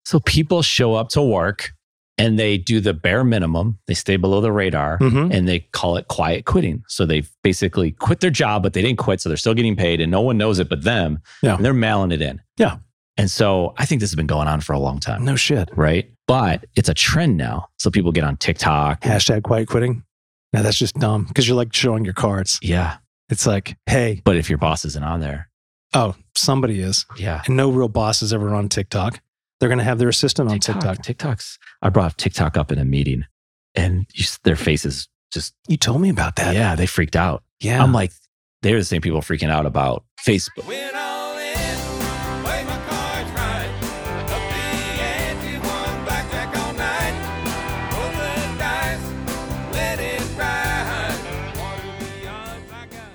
So people show up to work and they do the bare minimum. They stay below the radar and they call it quiet quitting. So they basically quit their job, but they didn't quit. So they're still getting paid and no one knows it but them. Yeah. And they're mailing it in. Yeah. And so I think this has been going on for a long time. No shit. Right? But it's a trend now. So people get on TikTok. Hashtag quiet quitting. Now that's just dumb because you're like showing your cards. Yeah. It's like, hey. But if your boss isn't on there. Oh, somebody is. Yeah. And no real boss is ever on TikTok. They're going to have their assistant on TikTok. I brought TikTok up in a meeting and their faces just... You told me about that. Yeah, they freaked out. Yeah. I'm like, they're the same people freaking out about Facebook. Win all in, play my cards right. Up the ante, one blackjack all night. Roll the dice, let it ride. What are the odds I got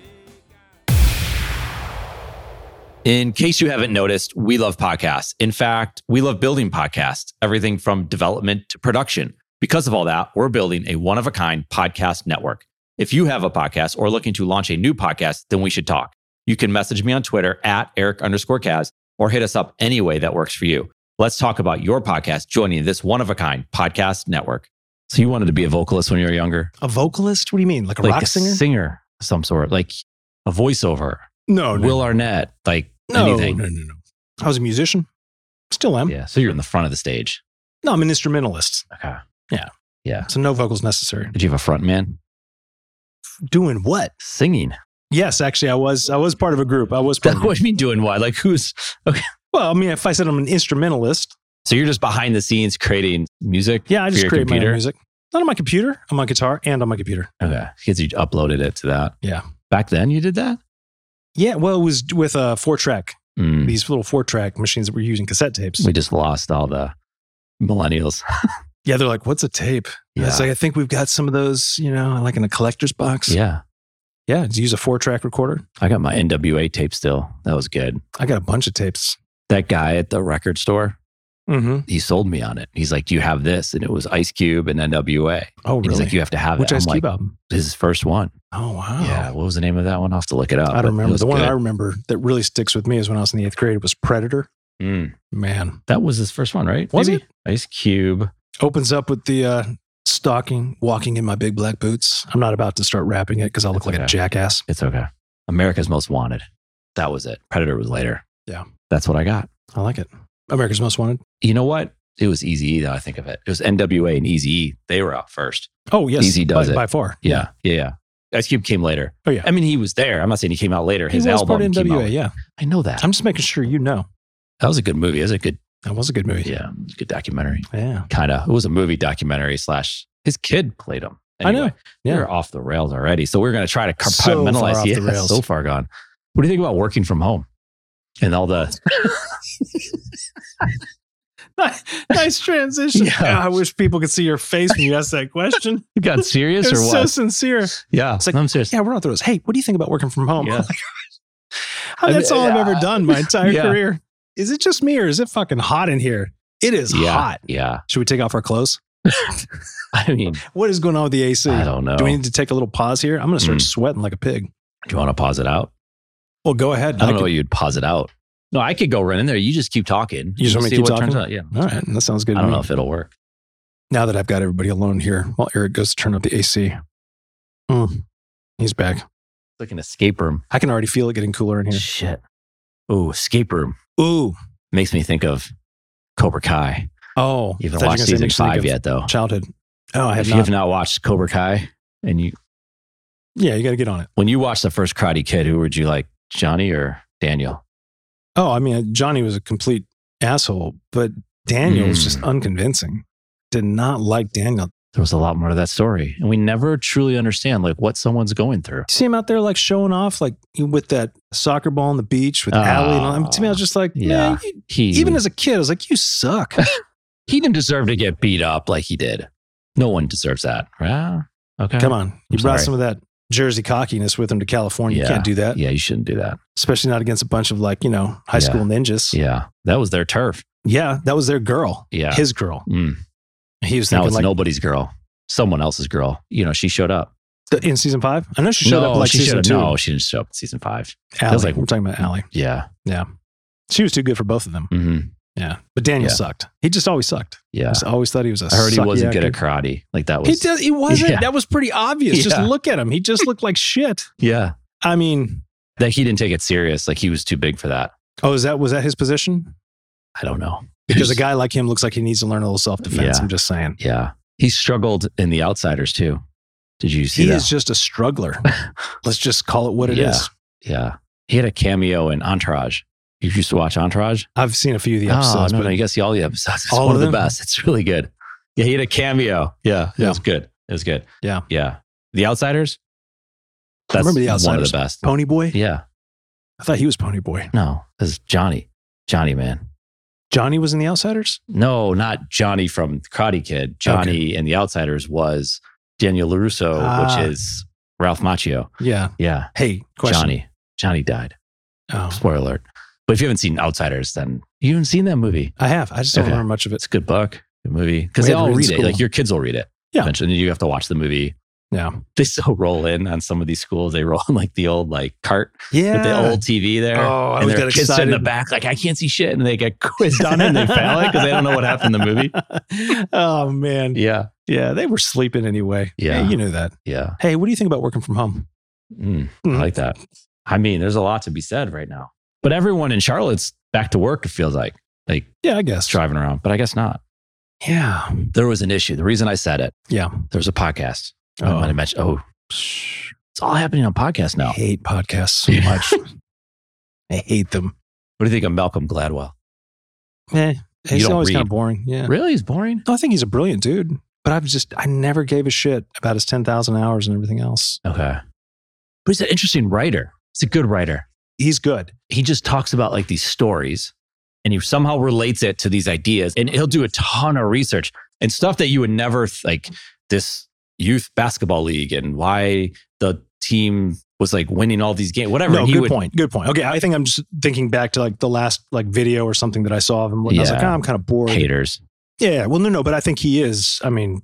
In case you haven't noticed, we love podcasts. In fact, we love building podcasts, everything from development to production. Because of all that, we're building a one-of-a-kind podcast network. If you have a podcast or looking to launch a new podcast, then we should talk. You can message me on Twitter at Eric_Kaz or hit us up any way that works for you. Let's talk about your podcast joining this one-of-a-kind podcast network. So you wanted to be a vocalist when you were younger? A vocalist? What do you mean? Like a rock singer? Singer of some sort, like a voiceover. No. Will Arnett, like anything. No. I was a musician. Still am. Yeah, so you're in the front of the stage. No, I'm an instrumentalist. Okay. Yeah. So no vocals necessary. Did you have a front man? Doing what? Singing. Yes, actually, I was part of a group. I was part of What do you mean doing what? Like who's... Okay. Well, I mean, if I said I'm an instrumentalist. So you're just behind the scenes creating music? Yeah, I just create my own computer? music. Not on my computer, on my guitar, and on my computer. Okay. Because you uploaded it to that. Yeah. Back then you did that? Yeah, well, it was with a 4-track. Mm. These little 4-track machines that were using cassette tapes. We just lost all the millennials. Yeah, they're like, what's a tape? Yeah. It's like, I think we've got some of those, like in a collector's box. Yeah. Yeah, to use a 4-track recorder. I got my NWA tape still. That was good. I got a bunch of tapes. That guy at the record store, Mm-hmm. he sold me on it. He's like, do you have this? And it was Ice Cube and NWA. Oh, And really? he's like, you have to have Which it. Ice I'm Cube like, album? his first one. Oh, wow. Yeah. What was the name of that one? I'll have to look it up. I but don't it remember. was The one good. I remember that really sticks with me is when I was in the 8th grade. It was Predator. Mm. Man. That was his first one, right? Was Maybe? Ice Cube. Opens up with the stalking, walking in my big black boots. I'm not about to start rapping it because I'll look It's like a okay. jackass. It's okay. America's Most Wanted. That was it. Predator was later. Yeah. That's what I got. I like it. America's Most Wanted. You know what? It was Eazy-E that I think of it. It was NWA and Eazy-E. They were out first. Oh, yes. Easy does it. By far. Yeah. Ice Cube came later. Oh, yeah. I mean, he was there. I'm not saying he came out later. He His was album part of came out. NWA, yeah. I know that. I'm just making sure you know. That was a good movie. It was a good, That was a good movie. yeah, good documentary. Yeah. Kind of. It was a movie documentary / his kid played him. I know. Yeah. We're off the rails already. So we're going to try to So far compartmentalize. off the rails. So far gone. What do you think about working from home? And all the... Nice transition. Yeah. I wish people could see your face when you asked that question. You got serious It's or so what? sincere. Yeah. It's like, I'm serious. yeah, we're not those. Hey, what do you think about working from home? Yeah. That's all I've ever done my entire Yeah. career. Is it just me or is it fucking hot in here? It is hot. Yeah. Should we take off our clothes? I mean, What is going on with the AC? I don't know. Do we need to take a little pause here? I'm going to start Mm. sweating like a pig. Do you want to pause it out? Well, go ahead. I don't know what you'd pause it out. No, I could go run in there. You just keep talking. You just want me to See keep what turns talking? out. Yeah. All right. That sounds good. I to don't me. know if it'll work. Now that I've got everybody alone here, while Eric goes to turn up the AC. He's back. It's like an escape room. I can already feel it getting cooler in here. Shit. Oh, escape room. Ooh. Makes me think of Cobra Kai. Oh. You I haven't thought watched you were gonna say season makes me think 5 of yet, though. Childhood. Oh, I have If you not. have not watched Cobra Kai, and you Yeah, you got to get on it. when you watched the first Karate Kid, who would you like, Johnny or Daniel? Oh, I mean, Johnny was a complete asshole, but Daniel was just unconvincing. Did not like Daniel. There was a lot more to that story, and we never truly understand like what someone's going through. See him out there like showing off, like with that soccer ball on the beach with Allie. And all. To me, I was just like, Yeah. man, even as a kid, I was like, you suck. He didn't deserve to get beat up like he did. No one deserves that. Yeah. Okay. Come on. You I'm brought sorry. some of that Jersey cockiness with him to California. You Yeah. can't do that. Yeah, you shouldn't do that. Especially not against a bunch of like, high school ninjas. Yeah. That was their turf. Yeah, that was their girl. Yeah. His girl. Mm. He was Now thinking it's like nobody's girl. Someone else's girl. She showed up. in season 5. I know she showed up like she season showed 2. No, she didn't show up in season 5. Allie. was like- We're talking about Allie. Yeah. Yeah. She was too good for both of them. Mm-hmm. Yeah. But Daniel Yeah. sucked. He just always sucked. Yeah. Just always thought he was a I heard he sucky wasn't good actor. at karate. Like that was. He wasn't. Yeah. That was pretty obvious. Just Yeah. look at him. He just looked like shit. Yeah. I mean, That he didn't take it serious. Like he was too big for that. was that his position? I don't know. Because a guy like him looks like he needs to learn a little self-defense. Yeah. I'm just saying. Yeah. He struggled in The Outsiders too. Did you see He that? is just a struggler. Let's just call it what it is. Yeah. He had a cameo in Entourage. You used to watch Entourage? I've seen a few of the episodes. no, but you got to see all the episodes. It's All one of of the them? best. It's really good. Yeah, he had a cameo. Yeah, it Yeah. was good. It was good. Yeah. Yeah. The Outsiders? I remember The one Outsiders. of the best. Pony Boy? Yeah. I thought he was Pony Boy. No, this is Johnny. Johnny, man. Johnny was in The Outsiders? No, not Johnny from Karate Kid. Johnny in The Outsiders was Daniel LaRusso, Ah. which is Ralph Macchio. Yeah. Yeah. Hey, question. Johnny died. Oh, Spoiler alert. But if you haven't seen Outsiders, then you haven't seen that movie. I have. I just don't Okay. remember much of it. It's a good book, good movie. Because We they had to all read in read it. school. Like your kids will read it. Yeah. Eventually, and you have to watch the movie. Yeah. They still roll in on some of these schools. They roll in like the old like cart Yeah. with the old TV there. Oh, I and always their got kids sit in the excited. back like, I can't see shit. And they get quizzed on it and they fail it because they don't know what happened in the movie. Oh, man. Yeah. Yeah. They were sleeping anyway. Yeah. Hey, you knew that. Yeah. Hey, what do you think about working from home? I like that. I mean, there's a lot to be said right now. But everyone in Charlotte's back to work, it feels like Yeah, I guess. driving around. But I guess not. Yeah. There was an issue. The reason I said it, Yeah. there was a podcast. I Oh. might have mentioned, it's all happening on podcasts now. I hate podcasts so much. I hate them. What do you think of Malcolm Gladwell? He's don't always kind read. of boring. Yeah. Really? He's boring? No, I think he's a brilliant dude, but I never gave a shit about his 10,000 hours and everything else. Okay. But he's an interesting writer. He's a good writer. He's good. He just talks about like these stories and he somehow relates it to these ideas. And he'll do a ton of research and stuff that you would never like this youth basketball league and why the team was like winning all these games, whatever. No, And he good would, point. Good point. Okay, I think I'm just thinking back to like the last like video or something that I saw of him. And I was like, Yeah. I'm kind of bored. Haters. Yeah. Well, no, but I think he is. I mean,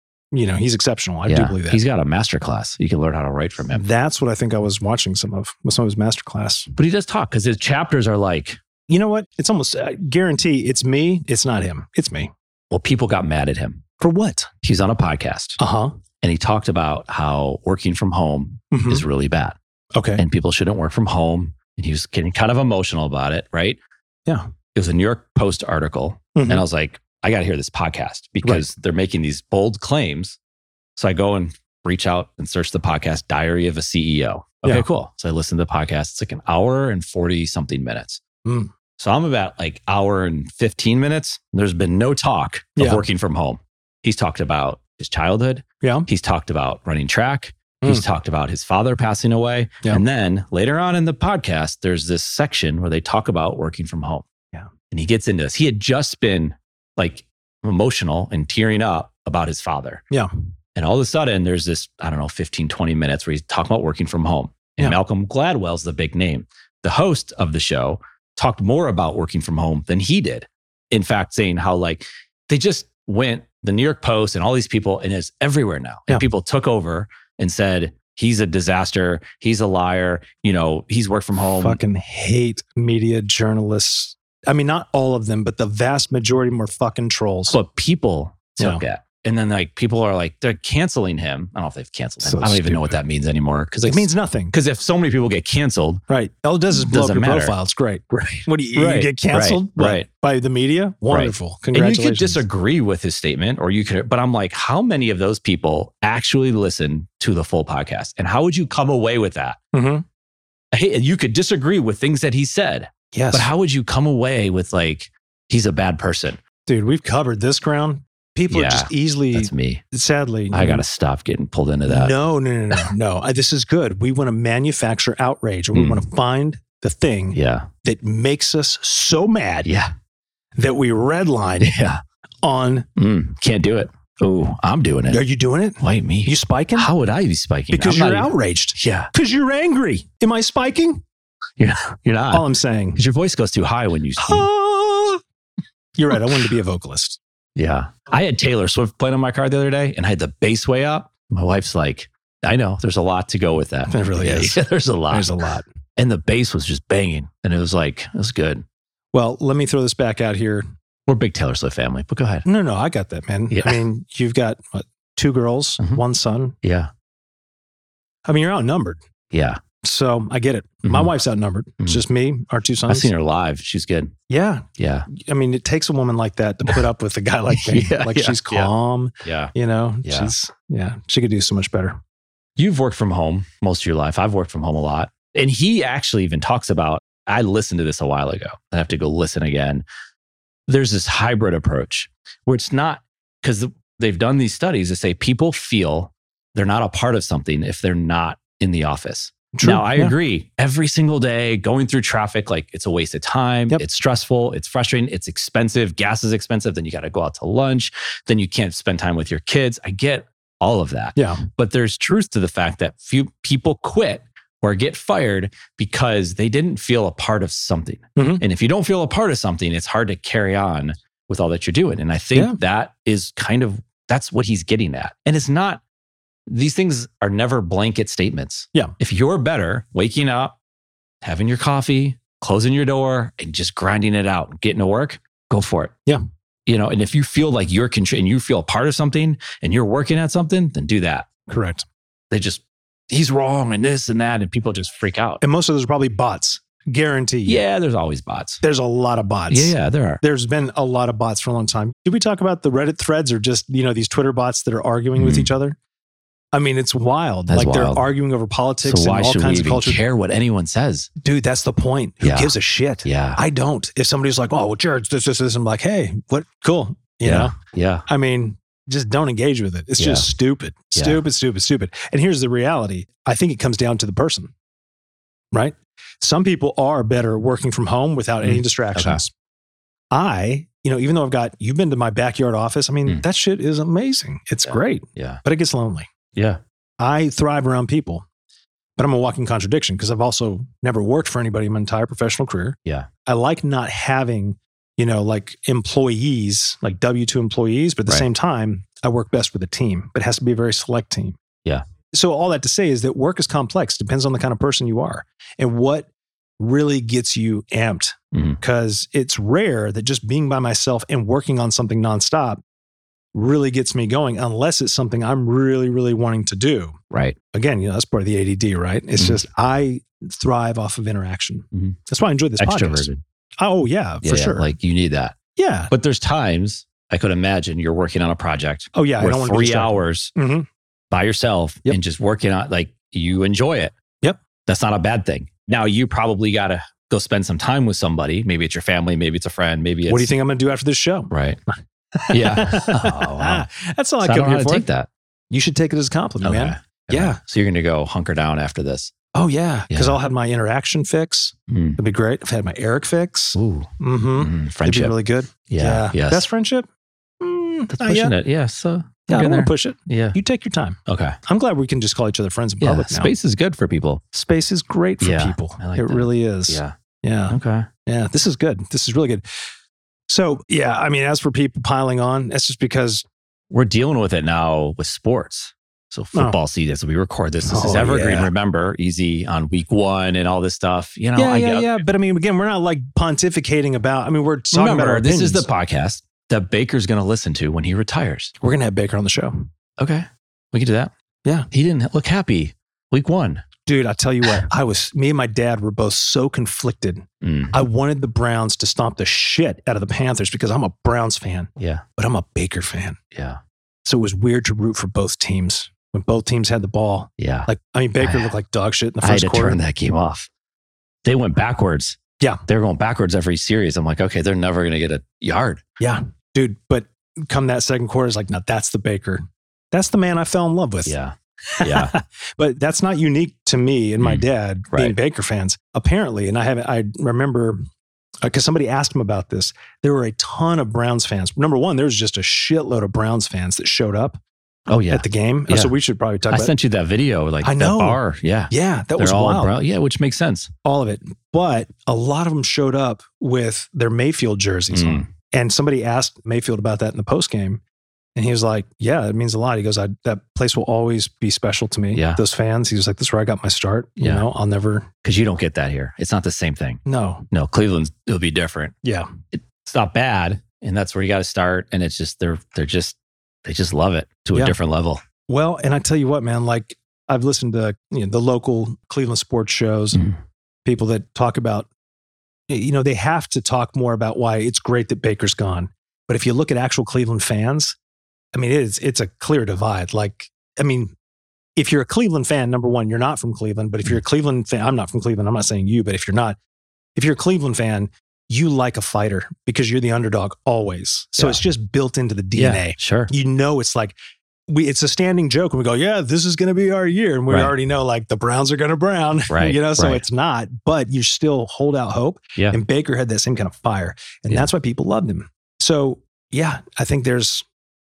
he's exceptional. I do believe that. He's got a masterclass. You can learn how to write from him. That's what I think I was watching some of his masterclass. But he does talk because his chapters are like, You know what? It's almost guarantee it's me. It's not him. It's me. well, people got mad at him. For what? He's on a podcast Uh-huh. and he talked about how working from home Mhm. is really bad Okay. and people shouldn't work from home. And he was getting kind of emotional about it, right? Yeah. It was a New York Post article. Mhm. And I was like, I got to hear this podcast because they're making these bold claims. So I go and reach out and search the podcast, Diary of a CEO. Okay, Yeah. cool. So I listen to the podcast. It's like an hour and 40 something minutes. Mm. So I'm about like hour and 15 minutes. There's been no talk of Yeah. working from home. He's talked about his childhood. Yeah. He's talked about running track. He's talked about his father passing away. Yeah. And then later on in the podcast, there's this section where they talk about working from home. Yeah. And he gets into this. He had just been like emotional and tearing up about his father. Yeah. And all of a sudden, there's this, 15, 20 minutes where he's talking about working from home. And Yeah. Malcolm Gladwell's the big name. The host of the show talked more about working from home than he did. In fact, saying how like they just went, the New York Post and all these people, and it's everywhere now. And Yeah. people took over and said, he's a disaster. He's a liar. He's worked from home. Fucking hate media journalists. I mean, not all of them, but the vast majority of them are fucking trolls. But people took Yeah. it. And then like people are like, they're canceling him. I don't know if they've canceled him. So I don't even know what stupid. that means anymore. Because It means nothing. because if so many people get canceled, Right. All it does is blow up Doesn't your matter. profile. It's great. right. What do you Right, get canceled? right, What, right. by the media? Wonderful. And you Congratulations. could disagree with his statement or you could, but I'm like, how many of those people actually listen to the full podcast? And how would you come away with that? Mhm. Hey, you could disagree with things that he said, Yes. but how would you come away with like, he's a bad person? Dude, we've covered this ground. People Yeah, are just easily, That's me. sadly. I got to stop getting pulled into that. No. This is good. We want to manufacture outrage. We Mm. want to find the thing Yeah. that makes us so mad Yeah. that we redline Yeah. on. Can't do it. Oh, I'm doing Are it. you doing it? Why me? You spiking? How would I be spiking? Because I'm you're not even- outraged. Yeah. Because you're angry. Am I spiking? You're not. All I'm saying. Because your voice goes too high when you speak. Ah. You're right. I wanted to be a vocalist. Yeah. I had Taylor Swift playing on my car the other day and I had the bass way up. My wife's like, I know there's a lot to go with that. There really is. Yeah, there's a lot. There's a lot. And the bass was just banging. And it was like, it was good. Well, let me throw this back out here. We're a big Taylor Swift family, but go ahead. No, I got that, man. Yeah. I mean, you've got 2 girls, Mhm. 1 son. Yeah. I mean, you're outnumbered. Yeah. So I get it. My Mhm. wife's outnumbered. It's Mhm. just me, our 2 sons. I've seen her live. She's good. Yeah. Yeah. I mean, it takes a woman like that to put up with a guy like me. Yeah, like yeah, she's calm, Yeah. you know, Yeah. she could do so much better. You've worked from home most of your life. I've worked from home a lot. And he actually even talks about, I listened to this a while ago. I have to go listen again. There's this hybrid approach where it's not, because they've done these studies that say people feel they're not a part of something if they're not in the office. True, Now, I yeah. agree. Every single day going through traffic, like it's a waste of time. Yep. It's stressful. It's frustrating. It's expensive. Gas is expensive. Then you got to go out to lunch. Then you can't spend time with your kids. I get all of that. Yeah. But there's truth to the fact that few people quit or get fired because they didn't feel a part of something. Mhm. And if you don't feel a part of something, it's hard to carry on with all that you're doing. And I think Yeah. that is that's what he's getting at. And it's not, these things are never blanket statements. Yeah. If you're better waking up, having your coffee, closing your door, and just grinding it out, getting to work, go for it. Yeah. And if you feel like you're and you feel a part of something and you're working at something, then do that. Correct. He's wrong and this and that, and people just freak out. And most of those are probably bots. Guarantee you. Yeah, there's always bots. There's a lot of bots. Yeah, there are. There's been a lot of bots for a long time. Did we talk about the Reddit threads or just, these Twitter bots that are arguing with Mhm. each other? I mean, it's wild. That's They're wild. arguing over politics So why and all should we kinds of even culture. care what anyone says? Dude, that's the point. Who Yeah. gives a shit? Yeah. I don't. If somebody's like, oh, well, Jared's this, I'm like, hey, what? Cool. You know? Yeah. I mean, just don't engage with it. It's Yeah. just stupid. Yeah. Stupid. And here's the reality. I think it comes down to the person, right? Some people are better working from home without any distractions. Even though you've been to my backyard office. I mean, that shit is amazing. It's great, Yeah. but it gets lonely. Yeah. I thrive around people, but I'm a walking contradiction because I've also never worked for anybody in my entire professional career. Yeah. I like not having, like employees, like W-2 employees, but at the Right. same time, I work best with a team, but it has to be a very select team. Yeah. So all that to say is that work is complex, depends on the kind of person you are and what really gets you amped. Mhm. Because it's rare that just being by myself and working on something nonstop really gets me going unless it's something I'm really, really wanting to do. Right. Again, that's part of the ADD, right? It's Mhm. just I thrive off of interaction. Mhm. That's why I enjoyed this podcast. Extroverted. Oh, yeah, for sure. Like you need that. Yeah. But there's times I could imagine you're working on a project Oh, yeah. I where don't want to be 3 distracted. hours Mhm. by yourself Yep. and just working on, like, you enjoy it. Yep. That's not a bad thing. Now you probably got to go spend some time with somebody. Maybe it's your family. Maybe it's a friend. Maybe it's. What do you think I'm going to do after this show? Right. Yeah. Oh, wow. That's all So I I come don't know how here to for. take that. You should take it as a compliment, Okay. man. Okay. Yeah. So you're going to go hunker down after this. Oh, yeah. Because Yeah. I'll have my interaction fix. Mm. That'd be great. I've had my Eric fix. Ooh. Mm-hmm. Mm. It'd Friendship. be really good. Yeah. Yes. Best friendship? That's Not pushing yet. it. Yeah. So Yeah, I we're don't getting want there. to push it. Yeah. You take your time. Okay. I'm glad we can just call each other friends in Yeah. public now. Space is good for people. Space is great for Yeah, people. I like it that. really is. Yeah. Yeah. Okay. Yeah. This is good. This is really good. So, yeah, I mean, as for people piling on, that's just because We're dealing with it now with sports. So football season, as we record this is Oh, evergreen. yeah. Remember, easy on week 1 and all this stuff. I yeah. But I mean, again, we're not like pontificating about, I mean, we're talking about Remember, our this is the opinions. podcast that Baker's going to listen to when he retires. We're going to have Baker on the show. Okay. We can do that. Yeah. He didn't look happy week 1. Dude, I tell you what, me and my dad were both so conflicted. Mm. I wanted the Browns to stomp the shit out of the Panthers because I'm a Browns fan, Yeah. but I'm a Baker fan. Yeah. So it was weird to root for both teams when both teams had the ball. Yeah. Baker looked like dog shit in the I had first to quarter. turn that game off. They went backwards. Yeah. They were going backwards every series. I'm like, okay, they're never going to get a yard. Yeah, dude. But come that second quarter, it's like, now that's the Baker. That's the man I fell in love with. Yeah. Yeah. But that's not unique to me and my dad being Right. Baker fans. Apparently, and I remember because somebody asked him about this. There were a ton of Browns fans. Number one, there was just a shitload of Browns fans that showed up Oh, yeah. at the game. Yeah. So we should probably talk I about sent you that video, like I know. that bar. Yeah. Yeah, that was They're all wild. brown. Yeah, which makes sense. All of it. But a lot of them showed up with their Mayfield jerseys on. Mm. And somebody asked Mayfield about that in the post game. And he was like, yeah, it means a lot. He goes, that place will always be special to me. Yeah. Those fans, he was like, this is where I got my start. You know, I'll never. Because you don't get that here. It's not the same thing. No. Cleveland, it'll be different. Yeah. It's not bad. And that's where you got to start. And it's just, they just love it to a different level. Well, and I tell you what, man, like I've listened to the local Cleveland sports shows and people that talk about, they have to talk more about why it's great that Baker's gone. But if you look at actual Cleveland fans, I mean, it's a clear divide. Like, I mean, if you're a Cleveland fan, number one, you're not from Cleveland. But if you're a Cleveland fan, I'm not from Cleveland. I'm not saying you, but if you're a Cleveland fan, you like a fighter because you're the underdog always. So it's just built into the DNA. Yeah, sure. It's like, it's a standing joke when we go, yeah, this is going to be our year. And we already know like the Browns are going to brown, right? So it's not, but you still hold out hope. Yeah. And Baker had that same kind of fire. And that's why people loved him. So yeah, I think there's,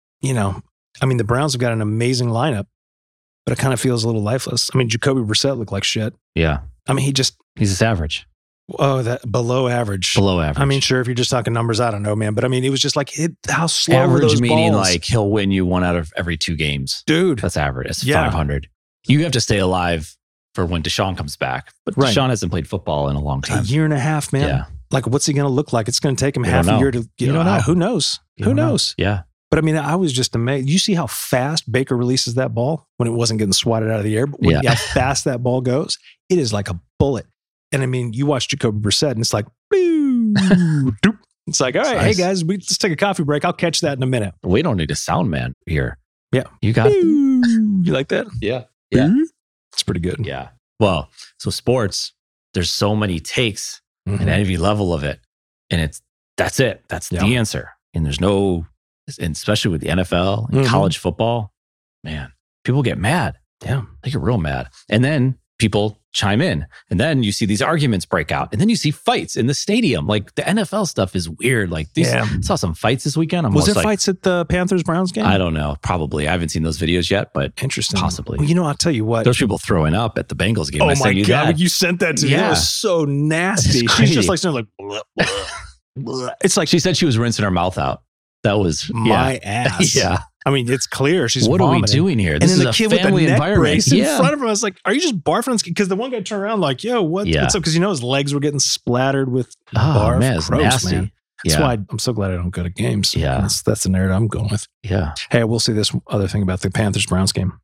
the Browns have got an amazing lineup, but it kind of feels a little lifeless. I mean, Jacoby Brissett looked like shit. Yeah. I mean, he's just average. Oh, that below average. Below average. I mean, sure, if you're just talking numbers, I don't know, man. But I mean, it was just like, how slow were those average meaning balls? like he'll win you 1 out of every 2 games. Dude. That's average. That's 500. You have to stay alive for when Deshaun comes back. But Deshaun hasn't played football in a long time. A year and a half, man. Yeah. Like, what's he going to look like? It's going to take him half a year to get. You don't know. Who knows? Who knows? Yeah. But I mean, I was just amazed. You see how fast Baker releases that ball when it wasn't getting swatted out of the air? But how fast that ball goes, it is like a bullet. And I mean, you watch Jacoby Brissett and it's like, boo, doop. It's like, all right, hey guys, let's take a coffee break. I'll catch that in a minute. We don't need a sound man here. Yeah. You got it. You like that? Yeah. Yeah. It's pretty good. Yeah. Well, so sports, there's so many takes at every level of it. And that's it. That's the answer. And there's no, and especially with the NFL and college football, man, people get mad. Yeah. They get real mad. And then people chime in. And then you see these arguments break out. And then you see fights in the stadium. Like the NFL stuff is weird. Like I saw some fights this weekend. Was there fights at the Panthers-Browns game? I don't know. Probably. I haven't seen those videos yet, but interesting. Possibly. Well, I'll tell you what. Those people throwing up at the Bengals game. Oh my God. You sent that to me. Yeah. That was so nasty. She's just like, blah, blah, blah. It's like she said she was rinsing her mouth out. That was my ass. Yeah. I mean, it's clear she's what vomiting. are we doing here? This and then is the a kid family with the neck environment. brace in front of him. I was like, are you just barfing on his kid? Because the one guy turned around like, yo, what's up? Because his legs were getting splattered with barf. Man, it's gross, nasty. Man. That's why I'm so glad I don't go to games. Yeah. That's the narrative I'm going with. Yeah. Hey, I will say this other thing about the Panthers-Browns game.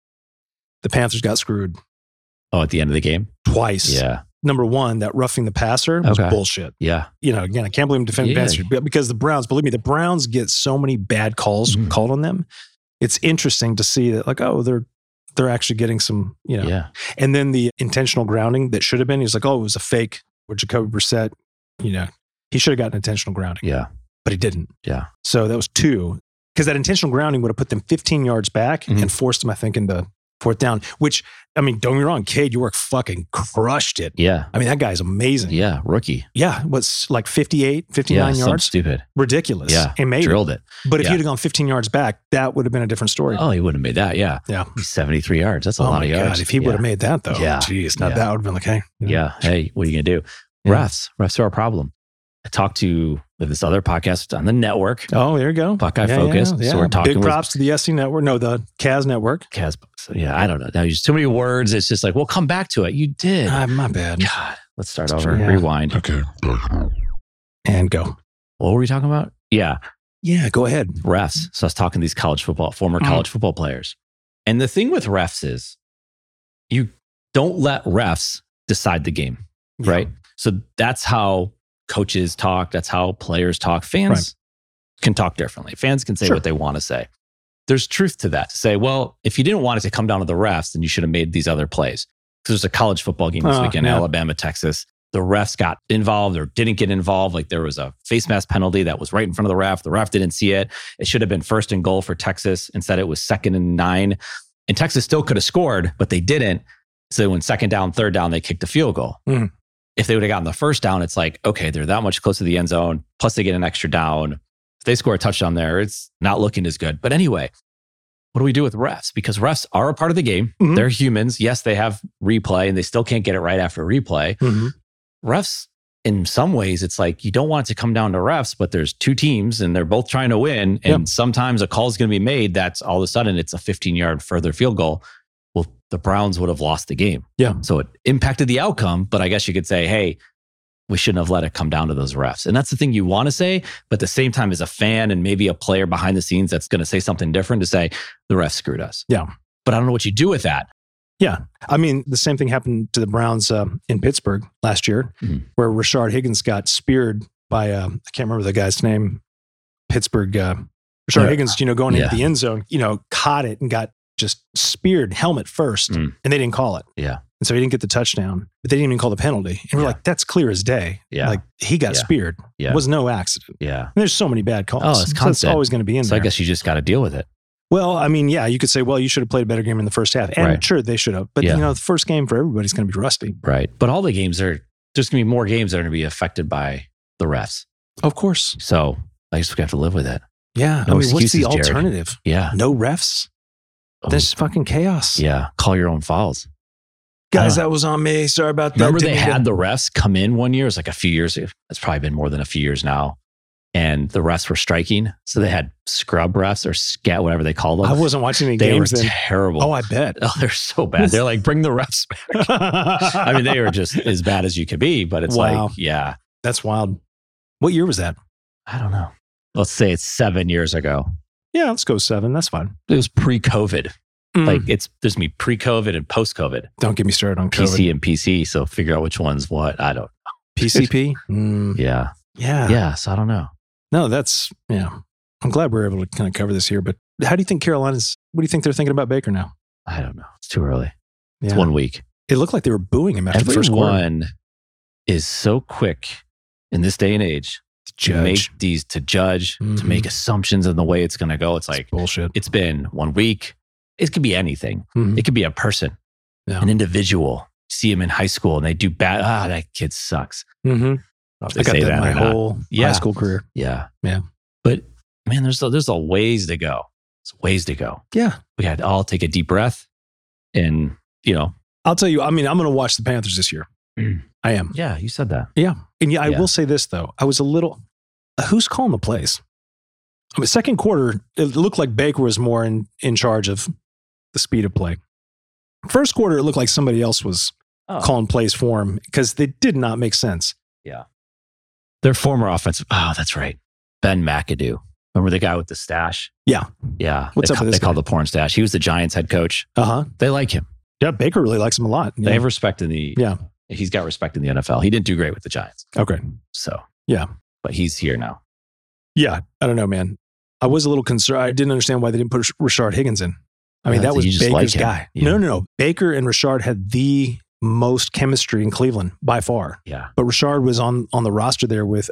The Panthers got screwed. Oh, at the end of the game? Twice. Yeah. Number one, that roughing the passer was bullshit. Yeah. Again, I can't believe him defending the Panthers because the Browns, believe me, the Browns get so many bad calls called on them. It's interesting to see that, like, oh, they're actually getting some, Yeah. And then the intentional grounding that should have been, he's like, oh, it was a fake. Where Jacoby Brissett, he should have gotten intentional grounding. Yeah. But he didn't. Yeah. So that was 2. Because that intentional grounding would have put them 15 yards back and forced them, I think, into 4th down, which, I mean, don't get me wrong, Cade York fucking crushed it. Yeah. I mean, that guy's amazing. Yeah. Rookie. Yeah. What's like 58, 59 yards? Stupid. Ridiculous. Yeah. He made drilled it. But if you'd have gone 15 yards back, that would have been a different story. Oh, he wouldn't have made that. Yeah. Yeah. 73 yards. That's a lot of yards. God, if he would have made that, though. Yeah. Geez. Now that would have been like, hey. Yeah. Hey, what are you going to do? Yeah. Refs are our problem. I talked to this other podcast on the network. Oh, there you go. Buckeye Focus. Yeah. So we're talking big props to the SC network. No, the Kaz network. Kaz. So I don't know. Now there's too many words. It's just like, well, come back to it. You did. My bad. God. Let's start over. Yeah. Rewind. Okay. And go. What were we talking about? Yeah. Yeah, go ahead. Refs. So I was talking to these former college football players. And the thing with refs is you don't let refs decide the game, right? So that's how coaches talk. That's how players talk. Fans can talk differently. Fans can say what they want to say. There's truth to that. To say, well, if you didn't want it to come down to the refs, then you should have made these other plays. Because there's a college football game this weekend, Alabama, Texas. The refs got involved or didn't get involved. Like there was a face mask penalty that was right in front of the ref. The ref didn't see it. It should have been 1st and goal for Texas. Instead, it was 2nd and 9. And Texas still could have scored, but they didn't. So when 2nd down, 3rd down, they kicked a field goal. If they would have gotten the 1st down, it's like, okay, they're that much close to the end zone. Plus they get an extra down. If they score a touchdown there, it's not looking as good. But anyway, what do we do with refs? Because refs are a part of the game. They're humans. Yes, they have replay and they still can't get it right after replay. Refs in some ways, it's like you don't want it to come down to refs, but there's two teams and they're both trying to win. And sometimes a call is going to be made that's all of a sudden it's a 15-yard further field goal. Well, the Browns would have lost the game. Yeah. So it impacted the outcome, but I guess you could say, hey, we shouldn't have let it come down to those refs. And that's the thing you want to say, but at the same time, as a fan and maybe a player behind the scenes that's going to say something different, to say the refs screwed us. Yeah. But I don't know what you do with that. Yeah. I mean, the same thing happened to the Browns in Pittsburgh last year, where Rashard Higgins got speared by, I can't remember the guy's name, Pittsburgh. Rashard Higgins, going into the end zone, caught it and got just speared helmet first, and they didn't call it. Yeah. And so he didn't get the touchdown, but they didn't even call the penalty. And we're like, that's clear as day. Yeah. Like he got speared. Yeah. It was no accident. Yeah. And there's so many bad calls. Oh, it's constant. So it's always going to be in So there. I guess you just got to deal with it. Well, I mean, yeah, you could say, well, you should have played a better game in the first half. And sure, they should have. But, the first game for everybody's going to be rusty. Right. But all the games there's going to be more games that are going to be affected by the refs. Of course. So I guess we have to live with it. Yeah. No I mean, what's the excuses, Jared. alternative? Yeah. No refs? There's fucking chaos. Yeah. Call your own fouls. Guys, that was on me. Sorry about that. Remember they had the refs come in one year? It was like a few years. It's probably been more than a few years now. And the refs were striking. So they had scrub refs or scat, whatever they call them. I wasn't watching any they games were then. terrible. Oh, I bet. Oh, they're so bad. They're like, bring the refs back. I mean, they were just as bad as you could be, but it's like, yeah. That's wild. What year was that? I don't know. Let's say it's 7 years ago. Yeah, let's go 7. That's fine. It was pre-COVID. Like there's me pre-COVID and post-COVID. Don't get me started on COVID. PC and PC. So figure out which one's what. I don't know. PCP? Yeah. Yeah. Yeah. So I don't know. No, I'm glad we're able to kind of cover this here. But how do you think what do you think they're thinking about Baker now? I don't know. It's too early. Yeah. It's 1 week. It looked like they were booing him after the first quarter. Everyone is so quick in this day and age to make these, to judge, to make assumptions on the way it's going to go. It's like bullshit. It's been 1 week. It could be anything. It could be a person, an individual. See him in high school and they do bad. That kid sucks. I got that my whole high school career. Yeah. Yeah. But man, there's a ways to go. There's ways to go. Yeah. We had to all take a deep breath and, I'll tell you, I mean, I'm going to watch the Panthers this year. I am. Yeah. You said that. Yeah. And I will say this though. I was a little, who's calling the plays? I mean, second quarter, it looked like Baker was more in charge of the speed of play. First quarter, it looked like somebody else was calling plays for him because they did not make sense. Yeah. Their former offensive. Oh, that's right. Ben McAdoo. Remember the guy with the stash? Yeah. Yeah. What's up with this They call the porn stash. He was the Giants head coach. They like him. Yeah. Baker really likes him a lot. They have respect in the. Yeah. He's got respect in the NFL. He didn't do great with the Giants. Okay. So. Yeah. But he's here now. Yeah. I don't know, man. I was a little concerned. I didn't understand why they didn't put Rashard Higgins in. I mean, that was Baker's guy. Yeah. No. Baker and Rashard had the most chemistry in Cleveland by far. Yeah. But Rashard was on the roster there with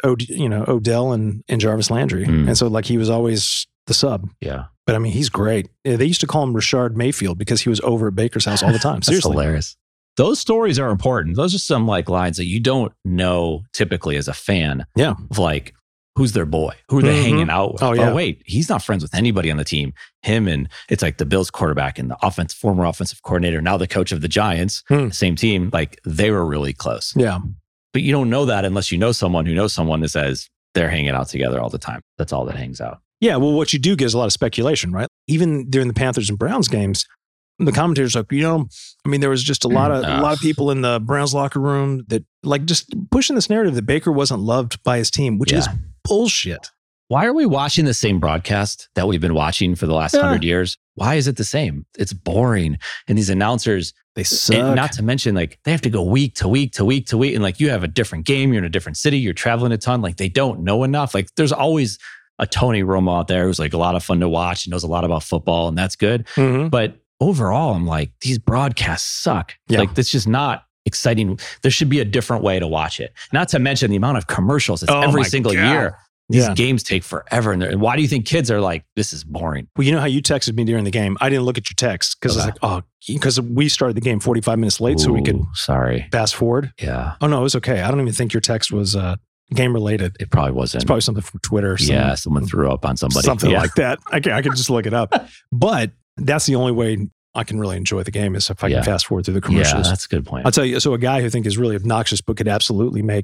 Odell and Jarvis Landry. And so like he was always the sub. Yeah. But I mean, he's great. They used to call him Rashard Mayfield because he was over at Baker's house all the time. Seriously. That's hilarious. Those stories are important. Those are some like lines that you don't know typically as a fan. Yeah. Of like, who's their boy? Who are they hanging out with? Oh, yeah. Oh, wait, he's not friends with anybody on the team. Him and it's like the Bills quarterback and the former offensive coordinator, now the coach of the Giants, same team. Like they were really close. Yeah. But you don't know that unless you know someone who knows someone that says they're hanging out together all the time. That's all that hangs out. Yeah. Well, what you do get is a lot of speculation, right? Even during the Panthers and Browns games, the commentators like, there was just a lot of people in the Browns locker room that like just pushing this narrative that Baker wasn't loved by his team, which is bullshit. Why are we watching the same broadcast that we've been watching for the last 100 years? Why is it the same? It's boring. And these announcers, they suck. And not to mention, like, they have to go week to week to week to week. And like, you have a different game. You're in a different city. You're traveling a ton. Like, they don't know enough. Like, there's always a Tony Romo out there who's like a lot of fun to watch and knows a lot about football. And that's good. But overall, I'm like, these broadcasts suck. Yeah. Like, that's just not exciting. There should be a different way to watch it. Not to mention the amount of commercials. It's every single year. These games take forever. And why do you think kids are like, this is boring? Well, you know how you texted me during the game? I didn't look at your text because I was like, because we started the game 45 minutes late so we could fast forward. Yeah. Oh, no, it was okay. I don't even think your text was game related. It probably wasn't. It's probably something from Twitter. Yeah, someone threw up on somebody. Something like that. I can just look it up. But that's the only way I can really enjoy the game is if I can fast forward through the commercials. Yeah, that's a good point. I'll tell you, so a guy who I think is really obnoxious but could absolutely make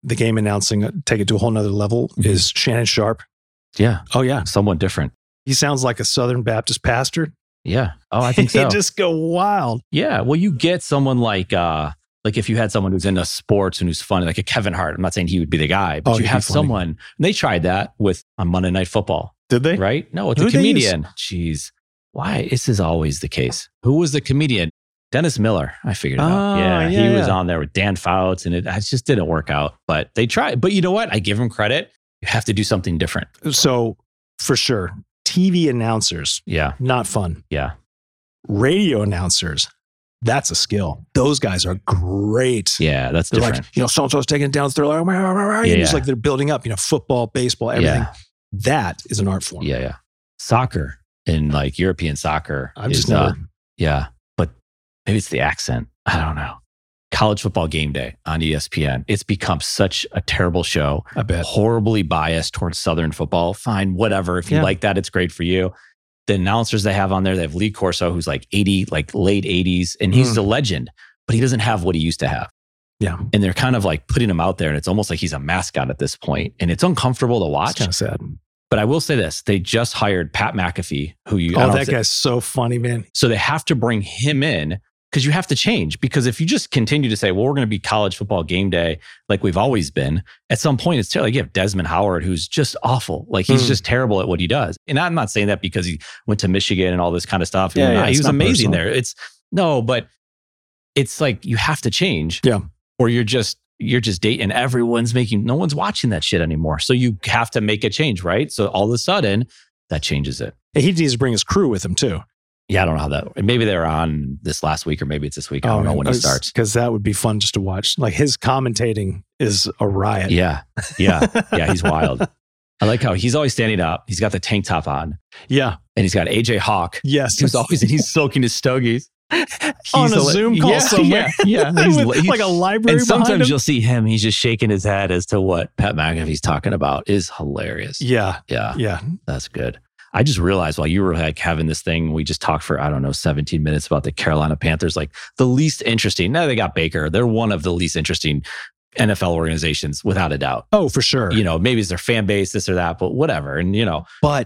the game announcing, take it to a whole nother level, is Shannon Sharp. Yeah. Oh, yeah. Somewhat different. He sounds like a Southern Baptist pastor. Yeah. Oh, I think so. He just go wild. Yeah. Well, you get someone like if you had someone who's into sports and who's funny, like a Kevin Hart. I'm not saying he would be the guy, but you have someone, and they tried that on Monday Night Football. Did they? Right? No, it's a comedian. Jeez. Why? This is always the case. Who was the comedian? Dennis Miller. I figured it out. Yeah. He was on there with Dan Fouts, and it just didn't work out. But they tried. But you know what? I give him credit. You have to do something different. So, for sure, TV announcers, not fun. Yeah. Radio announcers, that's a skill. Those guys are great. Yeah, that's They're different. like, so-and-so's taking it down. They're like, it's like they're building up, football, baseball, everything. Yeah. That is an art form. Yeah. Soccer and like European soccer. I've just never. Yeah. But maybe it's the accent. I don't know. College Football Game Day on ESPN. It's become such a terrible show. I bet. Horribly biased towards Southern football. Fine, whatever. If you like that, it's great for you. The announcers they have on there, they have Lee Corso, who's like 80, like late 80s, and he's a legend, but he doesn't have what he used to have. Yeah. And they're kind of like putting him out there, and it's almost like he's a mascot at this point, and it's uncomfortable to watch. It's kind of sad. But I will say this, they just hired Pat McAfee, that guy's so funny, man. So they have to bring him in because you have to change. Because if you just continue to say, well, we're going to be College Football Game Day like we've always been, at some point it's terrible. Like you have Desmond Howard, who's just awful. Like he's just terrible at what he does. And I'm not saying that because he went to Michigan and all this kind of stuff. He was amazing there. But it's like you have to change. Yeah. Or you're just dating. No one's watching that shit anymore. So you have to make a change, right? So all of a sudden that changes it. He needs to bring his crew with him too. Yeah, I don't know how that. Maybe they're on this last week, or maybe it's this week. I don't know when it starts. Because that would be fun just to watch. Like his commentating is a riot. Yeah, he's wild. I like how he's always standing up. He's got the tank top on. Yeah, and he's got AJ Hawk. Yes, he's soaking his stogies on a Zoom call somewhere. Yeah. He's like a library. And sometimes you'll see him. He's just shaking his head as to what Pat McAfee's talking about. Is hilarious. Yeah, that's good. I just realized while you were like having this thing, we just talked for, 17 minutes about the Carolina Panthers, like the least interesting. Now they got Baker. They're one of the least interesting NFL organizations without a doubt. Oh, for sure. Maybe it's their fan base, this or that, but whatever. And, but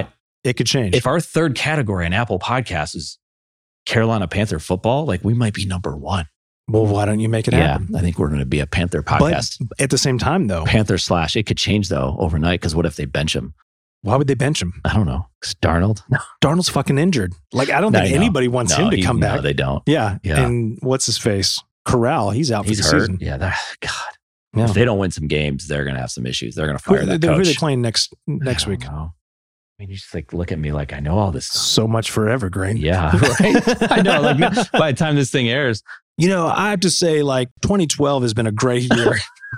it could change. If our third category in Apple Podcasts is Carolina Panther football, like we might be number one. Well, why don't you make it happen? I think we're going to be a Panther podcast. But at the same time, though, Panther / it could change though overnight. Because what if they bench him? Why would they bench him? I don't know. Because Darnold? No. Darnold's fucking injured. Like, I don't think anybody wants him to come back. No, they don't. Yeah. And what's his face? Corral, he's out for the hurt. season. Yeah. If they don't win some games, they're going to have some issues. They're going to fire that coach. Who are they playing next week? I mean, you just like look at me like I know all this stuff. So much for Evergreen. Yeah. Right? I know. Like by the time this thing airs. I have to say, like, 2012 has been a great year.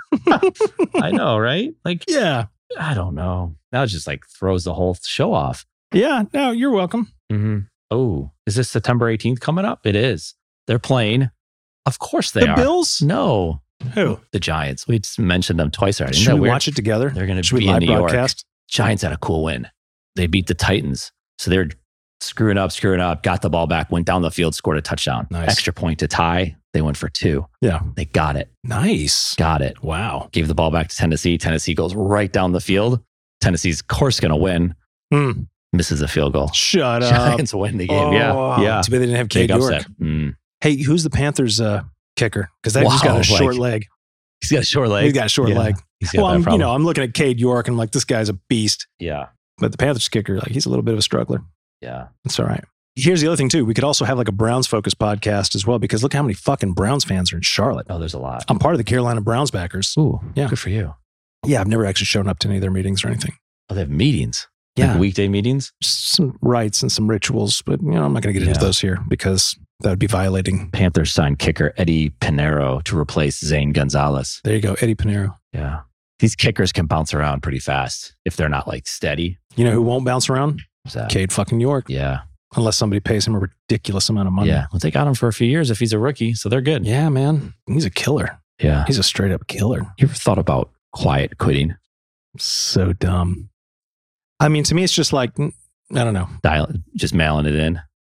I know, right? Like, yeah. I don't know. Now it just like throws the whole show off. Yeah. No, you're welcome. Mm-hmm. Oh, is this September 18th coming up? It is. They're playing. Of course they are. The Bills? No. Who? The Giants. We just mentioned them twice already. Should we watch it together? They're going to be in New York. Giants had a cool win. They beat the Titans. So they're screwing up, got the ball back, went down the field, scored a touchdown. Nice. Extra point to tie. They went for 2. Yeah. They got it. Nice. Got it. Wow. Gave the ball back to Tennessee. Tennessee goes right down the field. Tennessee's, of course, going to win. Misses a field goal. Shut up. Giants win the game. Yeah. Too bad they didn't have Cade York. Hey, who's the Panthers kicker? Because he's got a short leg. He's got a short leg. He's got a short leg. Well, I'm looking at Cade York and I'm like, this guy's a beast. Yeah. But the Panthers kicker, like, he's a little bit of a struggler. Yeah. It's all right. Here's the other thing, too. We could also have like a Browns-focused podcast as well, because look how many fucking Browns fans are in Charlotte. Oh, there's a lot. I'm part of the Carolina Browns backers. Ooh, yeah. Good for you. Yeah, I've never actually shown up to any of their meetings or anything. Oh, they have meetings? Yeah. Like weekday meetings? Some rites and some rituals, but I'm not going to get into those here because that would be violating. Panthers signed kicker Eddie Pinheiro to replace Zane Gonzalez. There you go, Eddie Pinheiro. Yeah. These kickers can bounce around pretty fast if they're not like steady. You know who won't bounce around? Who's that? Cade fucking York. Yeah. Unless somebody pays him a ridiculous amount of money. Yeah. Well, they got him for a few years if he's a rookie, so they're good. Yeah, man. He's a killer. Yeah. He's a straight up killer. You ever thought about quiet quitting? So dumb. I mean, to me, it's just like, I don't know. Just mailing it in.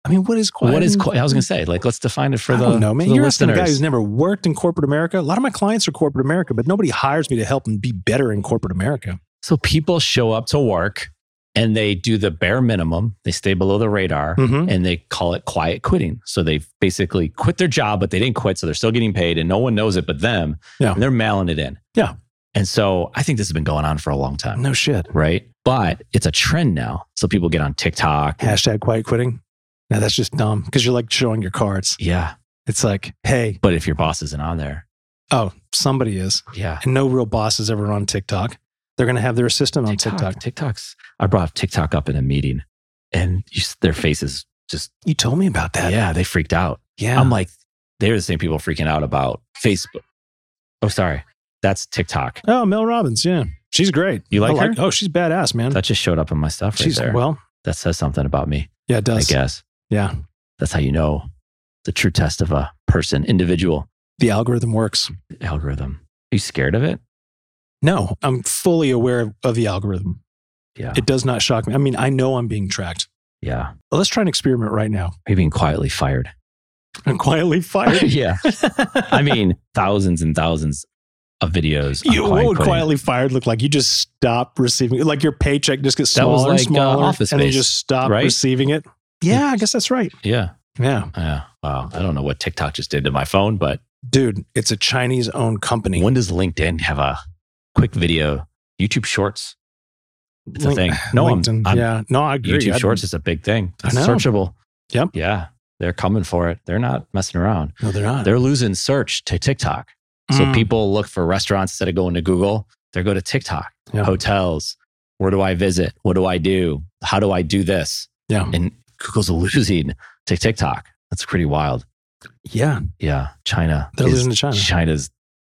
I mean, what is quiet? What is I was going to say, like, let's define it for I the don't know, man. for the You're asking a listeners. guy who's never worked in corporate America. A lot of my clients are corporate America, but nobody hires me to help them be better in corporate America. So people show up to work and they do the bare minimum. They stay below the radar Mhm. and they call it quiet quitting. So they basically quit their job, but they didn't quit. So they're still getting paid and no one knows it but them. Yeah. And they're mailing it in. Yeah. And so I think this has been going on for a long time. No shit. Right. But it's a trend now. So people get on TikTok. Hashtag quiet quitting. Now that's just dumb because you're like showing your cards. Yeah. It's like, hey, But if your boss isn't on there, oh, somebody is. yeah. And no real boss is ever on TikTok. They're going to have their assistant on TikTok. I brought TikTok up in a meeting and their faces just, You told me about that. yeah, they freaked out. Yeah. I'm like, they're the same people freaking out about Facebook. Oh, sorry. That's TikTok. Oh, Mel Robbins. Yeah. She's great. You like I her? Oh, she's badass, man. That just showed up in my stuff right She's, there. well, That says something about me, yeah, it I does. guess. Yeah. That's how you know the true test of a person, individual, The algorithm works. algorithm. Are you scared of it? No, I'm fully aware of the algorithm. Yeah. It does not shock me. I mean, I know I'm being tracked. Yeah. Well, let's try an experiment right now. You're being quietly fired. I'm quietly fired. Yeah. I mean, thousands and thousands of videos. on What quiet would quitting. quietly fired look like? You just stop receiving, like your paycheck just gets That was smaller and like, smaller, Office and then you Space, just stop right? receiving it. Yeah, I guess that's right. Yeah. Yeah, Yeah. Wow. I don't know what TikTok just did to my phone, but dude, it's a Chinese-owned company. when does LinkedIn have a quick video? YouTube Shorts. It's a thing. No, LinkedIn. I'm Yeah, no, I agree. YouTube I- Shorts is a big thing. I It's know. searchable. Yep. Yeah. They're coming for it. They're not messing around. No, they're not. They're losing search to TikTok. So Mm. people look for restaurants instead of going to Google. They go to TikTok. Yeah. Hotels. Where do I visit? What do I do? How do I do this? Yeah, And Google's losing to TikTok. That's pretty wild. yeah, Yeah. China. they're is- losing to China. China's,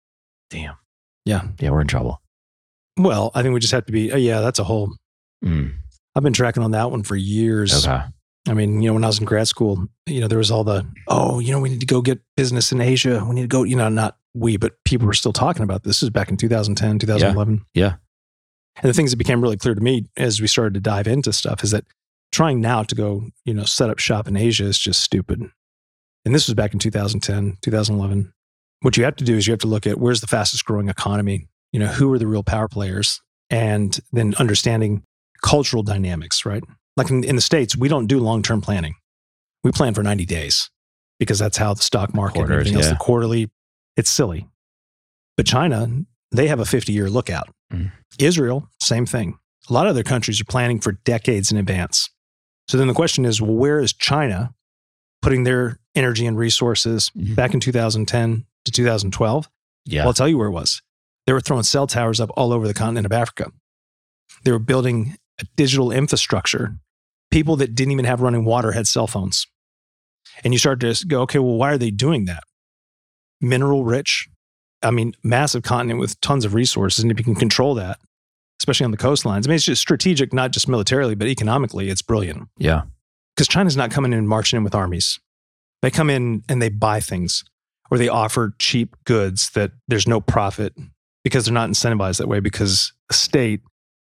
damn. Yeah. Yeah, we're in trouble. Well, I think we just have to be. Yeah, that's a whole. Mm, I've been tracking on that one for years. okay. I mean, when I was in grad school, there was all the, we need to go get business in Asia. We need to go, not we, but people were still talking about this. This is back in 2010, 2011. Yeah. And the things that became really clear to me as we started to dive into stuff is that trying now to go, set up shop in Asia is just stupid. And this was back in 2010, 2011. What you have to do is you have to look at where's the fastest growing economy, who are the real power players, and then understanding cultural dynamics, right? Like in the States, we don't do long-term planning. We plan for 90 days because that's how the stock market and Quarters, everything else, yeah. the quarterly, it's silly. But China, they have a 50-year lookout. Mm. Israel, same thing. A lot of other countries are planning for decades in advance. So then the question is, well, where is China putting their energy and resources Mhm. back in 2010 to 2012? Yeah. Well, I'll tell you where it was. They were throwing cell towers up all over the continent of Africa. They were building a digital infrastructure. People that didn't even have running water had cell phones. And you start to go, okay, well, why are they doing that? Mineral rich. I mean, massive continent with tons of resources. And if you can control that, especially on the coastlines, I mean, it's just strategic, not just militarily, but economically, it's brilliant. Yeah. Because China's not coming in and marching in with armies. They come in and they buy things or they offer cheap goods that there's no profit because they're not incentivized that way because the state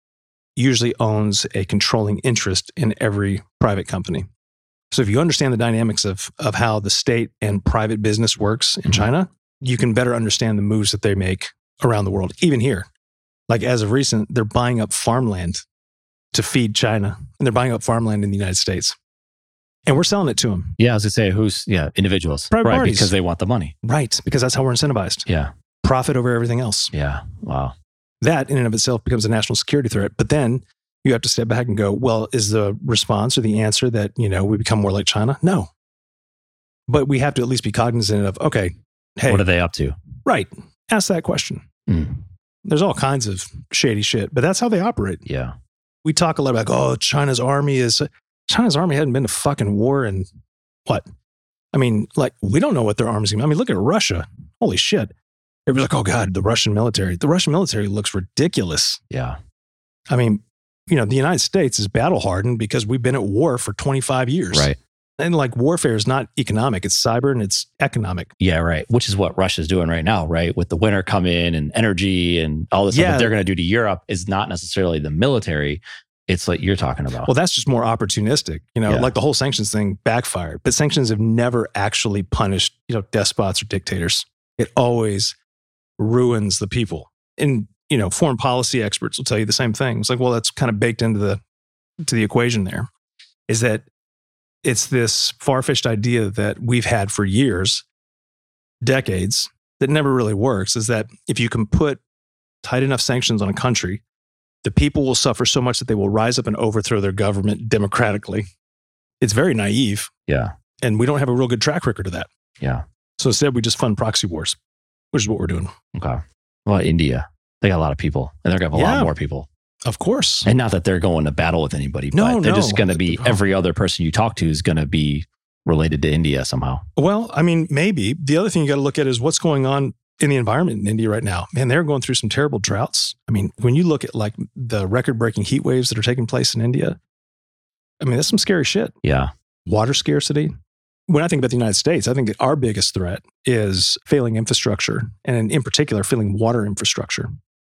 usually owns a controlling interest in every private company. So if you understand the dynamics of how the state and private business works in China, you can better understand the moves that they make around the world, even here. Like as of recent, they're buying up farmland to feed China and they're buying up farmland in the United States. And we're selling it to them. Yeah. I was going to say, individuals. Private right. parties. Because they want the money. Right. Because that's how we're incentivized. Yeah. Profit over everything else. Yeah. Wow. That in and of itself becomes a national security threat. But then you have to step back and go, well, is the response or the answer that, we become more like China? No. But we have to at least be cognizant of, okay, hey, What are they up to? right. Ask that question. Mm, There's all kinds of shady shit, but that's how they operate. yeah. We talk a lot about, China's army hadn't been to fucking war in what? I mean, like, we don't know what their arms. I mean, look at Russia. Holy shit. Everybody's like, oh God, the Russian military. The Russian military looks ridiculous. Yeah. I mean, the United States is battle hardened because we've been at war for 25 years. Right. And like warfare is not economic, it's cyber and it's economic. Yeah. Right. Which is what Russia's doing right now, right? With the winter coming and energy and all this stuff Yeah. that they're going to do to Europe is not necessarily the military. It's like you're talking about. Well, that's just more opportunistic. Like the whole sanctions thing backfired. But sanctions have never actually punished, despots or dictators. It always ruins the people. And, foreign policy experts will tell you the same thing. It's like, well, that's kind of baked into the equation there, is that it's this far-fetched idea that we've had for years, decades, that never really works, is that if you can put tight enough sanctions on a country, the people will suffer so much that they will rise up and overthrow their government democratically. It's very naive. Yeah. And we don't have a real good track record of that. Yeah. So instead, we just fund proxy wars, which is what we're doing. Okay. Well, India, they got a lot of people, and they're going to have a lot more people. Of course. And not that they're going to battle with anybody, but they're just going to be, every other person you talk to is going to be related to India somehow. Well, I mean, maybe. The other thing you got to look at is what's going on in the environment in India right now. Man, they're going through some terrible droughts. I mean, when you look at like the record-breaking heat waves that are taking place in India, I mean, that's some scary shit. Yeah. Water scarcity. When I think about the United States, I think that our biggest threat is failing infrastructure, and in particular, failing water infrastructure.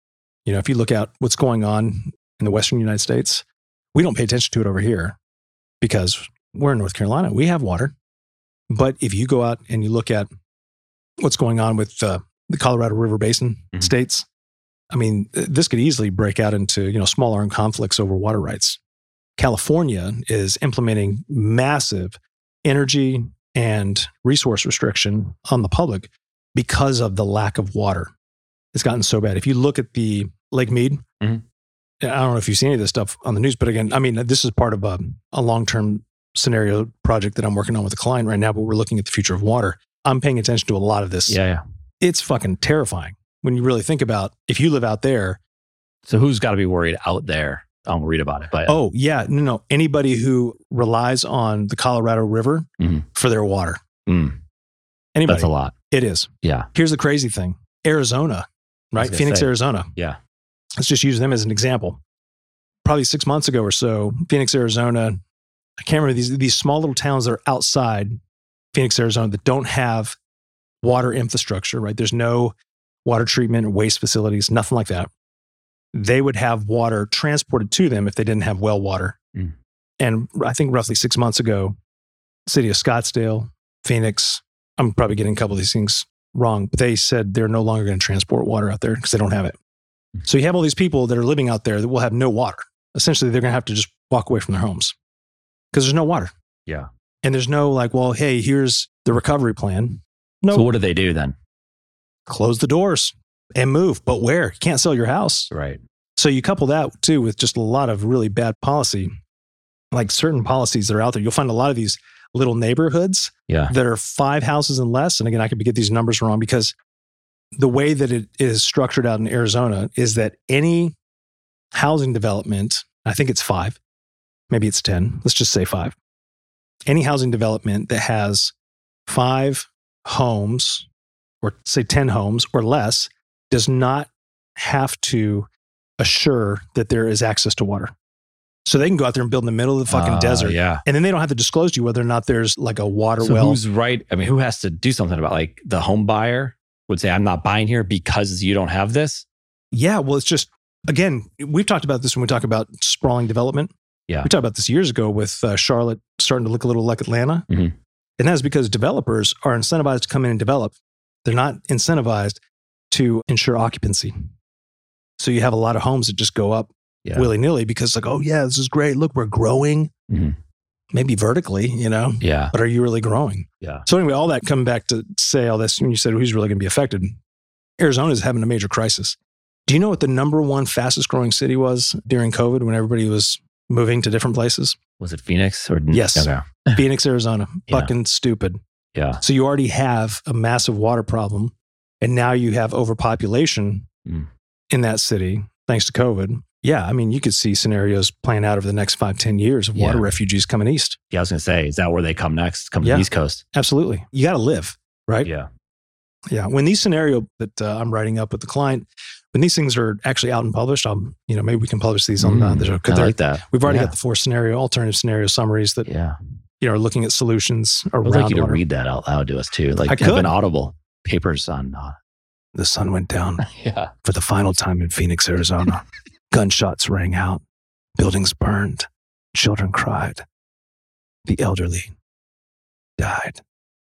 If you look at what's going on in the Western United States, we don't pay attention to it over here because we're in North Carolina. We have water. But if you go out and you look at what's going on with the Colorado River Basin states, I mean, this could easily break out into, small armed conflicts over water rights. California is implementing massive energy and resource restriction on the public because of the lack of water. It's gotten so bad. If you look at the Lake Mead, I don't know if you've seen any of this stuff on the news, but again, I mean, this is part of a long-term scenario project that I'm working on with a client right now, but we're looking at the future of water. I'm paying attention to a lot of this. Yeah. It's fucking terrifying when you really think about if you live out there. So who's got to be worried out there? I'll read about it. But oh, yeah. No. Anybody who relies on the Colorado River for their water. Anybody. That's a lot. It is. Yeah. Here's the crazy thing. Arizona, right? Phoenix, Arizona. Yeah. Let's just use them as an example. Probably 6 months ago or so, Phoenix, Arizona, I can't remember these small little towns that are outside Phoenix, Arizona that don't have water infrastructure, right? There's no water treatment or waste facilities, nothing like that. They would have water transported to them if they didn't have well water. And I think roughly 6 months ago, city of Scottsdale, Phoenix, I'm probably getting a couple of these things wrong, but they said they're no longer going to transport water out there because they don't have it. So you have all these people that are living out there that will have no water. Essentially, they're going to have to just walk away from their homes because there's no water. Yeah. And there's no like, well, hey, here's the recovery plan. No. So what do they do then? Close the doors and move. But where? You can't sell your house. Right. So you couple that too with just a lot of really bad policy, like certain policies that are out there. You'll find a lot of these little neighborhoods that are 5 houses and less. And again, I could get these numbers wrong because the way that it is structured out in Arizona is that any housing development, I think it's 5, maybe it's 10, let's just say 5. Any housing development that has 5 homes or say 10 homes or less does not have to assure that there is access to water. So they can go out there and build in the middle of the fucking desert. Yeah. And then they don't have to disclose to you whether or not there's like a water well. Who's right? I mean, who has to do something about like the home buyer would say, I'm not buying here because you don't have this? Yeah. Well, it's just, again, we've talked about this when we talk about sprawling development. Yeah. We talked about this years ago with Charlotte starting to look a little like Atlanta. And that's because developers are incentivized to come in and develop. They're not incentivized to ensure occupancy. So you have a lot of homes that just go up willy-nilly because it's like, oh yeah, this is great. Look, we're growing. Maybe vertically, Yeah. but are you really growing? Yeah. So anyway, all that coming back to say all this, when you said who's really going to be affected, Arizona is having a major crisis. Do you know what the number one fastest growing city was during COVID when everybody was moving to different places? Was it Phoenix or? Yes. Okay. Phoenix, Arizona. Yeah. Fucking stupid. Yeah. So you already have a massive water problem and now you have overpopulation in that city thanks to COVID. Yeah. I mean, you could see scenarios playing out over the next 5-10 years of water refugees coming east. Yeah. I was going to say, is that where they come next? Come to the East Coast? Absolutely. You got to live, right? Yeah. Yeah. When these scenario that I'm writing up with the client, when these things are actually out and published, maybe we can publish these on the show. I like that. We've already got the 4 alternative scenario summaries that are looking at solutions around I'd like you to water. read that out loud to us too. Like I have could. an audible papers on. The sun went down for the final time in Phoenix, Arizona. Gunshots rang out. Buildings burned. Children cried. The elderly died.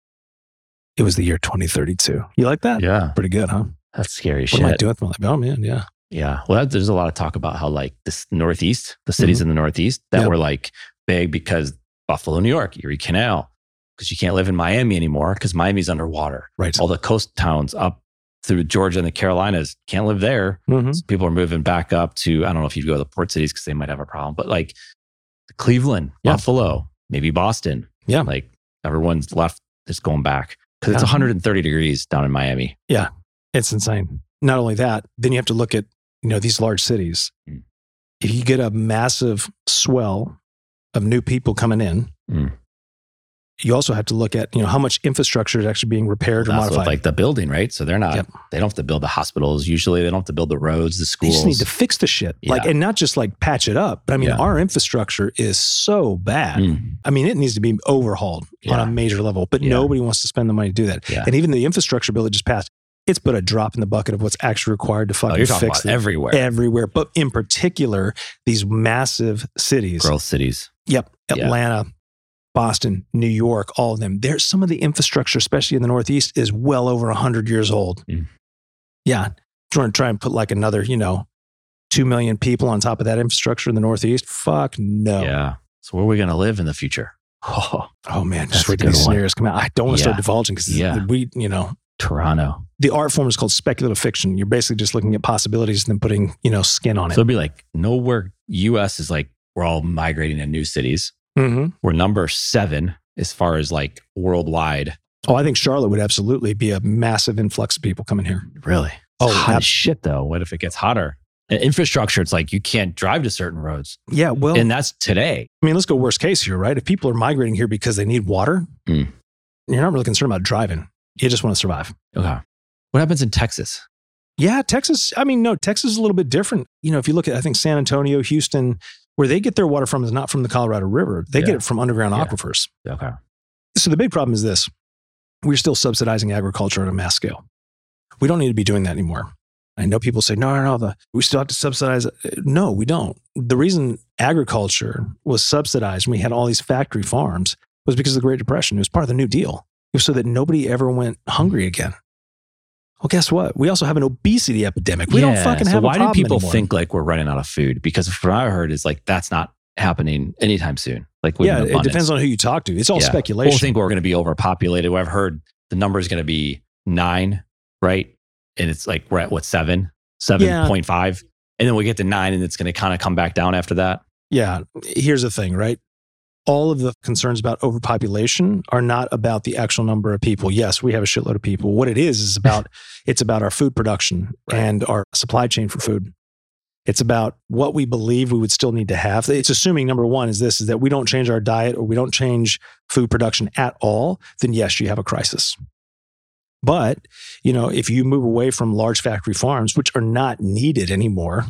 It was the year 2032. You like that? Yeah. Pretty good, huh? That's scary What shit. am I doing with my life? Oh, man, yeah. Yeah. Well, there's a lot of talk about how like this Northeast, the cities in the Northeast that Yeah. were like big because Buffalo, New York, Erie Canal, because you can't live in Miami anymore because Miami's underwater. Right. All the coast towns up through Georgia and the Carolinas can't live there. Mhm. So people are moving back up to, I don't know if you go to the port cities because they might have a problem, but like Cleveland, Yeah. Buffalo, maybe Boston. Yeah. Like everyone's left is going back because it's Yeah. 130 degrees down in Miami. It's insane. Not only that, then you have to look at, these large cities. Mm. If you get a massive swell of new people coming in, Mm. you also have to look at, how much infrastructure is actually being repaired or That's what, modified. like the building, right? So they're not, Yep. they don't have to build the hospitals. Usually they don't have to build the roads, the They schools. just need to fix the shit. Yeah. And not just like patch it up. But I mean, Yeah. our infrastructure is so bad. Mm. I mean, it needs to be overhauled on Yeah. a major level, but Yeah. nobody wants to spend the money to do that. Yeah. And even the infrastructure bill that just passed, it's put a drop in the bucket of what's actually required to Oh, fucking you're talking fix about it everywhere. But in particular, these massive cities. Growth cities. Yep. Yeah. Atlanta, Boston, New York, all of them. There's some of the infrastructure, especially in the Northeast, is well over 100 years old. Mm. Yeah. Trying to try and put like another, 2 million people on top of that infrastructure in the Northeast. Fuck no. Yeah. So where are we going to live in the future? Oh man. That's Just a wait till good these one. scenarios come out. I don't want to start Yeah. divulging because Yeah. Toronto. the art form is called speculative fiction. You're basically just looking at possibilities and then putting, skin on So it. it'd be like nowhere US is like, we're all migrating to new cities. Mm-hmm. We're number 7 as far as like worldwide. Oh, I think Charlotte would absolutely be a massive influx of people coming here. Really? Oh, It's hot ab- as shit though. What if it gets hotter? And infrastructure, it's like you can't drive to certain roads. Yeah. Well, And that's today. I mean, let's go worst case here, right? If people are migrating here because they need water, Mm. you're not really concerned about driving. You just want to survive. Okay. What happens in Texas? Yeah, Texas. I mean, no, Texas is a little bit different. If you look at, I think San Antonio, Houston, where they get their water from is not from the Colorado River. They get Yeah. it from underground Yeah. aquifers. Okay. So the big problem is this. We're still subsidizing agriculture on a mass scale. We don't need to be doing that anymore. I know people say, no, we still have to subsidize it. No, we don't. The reason agriculture was subsidized and we had all these factory farms was because of the Great Depression. It was part of the New Deal. It was so that nobody ever went hungry again. Well, guess what? We also have an obesity epidemic. We don't fucking so have a why problem do people anymore. think like we're running out of food? Because from what I heard is like that's not happening anytime soon. Like with Yeah, an it abundance. depends on who you talk to. It's all Yeah. speculation. People think we're going to be overpopulated. Well, I've heard the number is going to be 9, right? And it's like we're at what 7.5, and then we get to 9, and it's going to kind of come back down after that. Yeah. Here's the thing, right? All of the concerns about overpopulation are not about the actual number of people. Yes, we have a shitload of people. What it is about, it's about our food production and our supply chain for food. It's about what we believe we would still need to have. It's assuming number one is that we don't change our diet or we don't change food production at all, then yes, you have a crisis. But, if you move away from large factory farms, which are not needed anymore,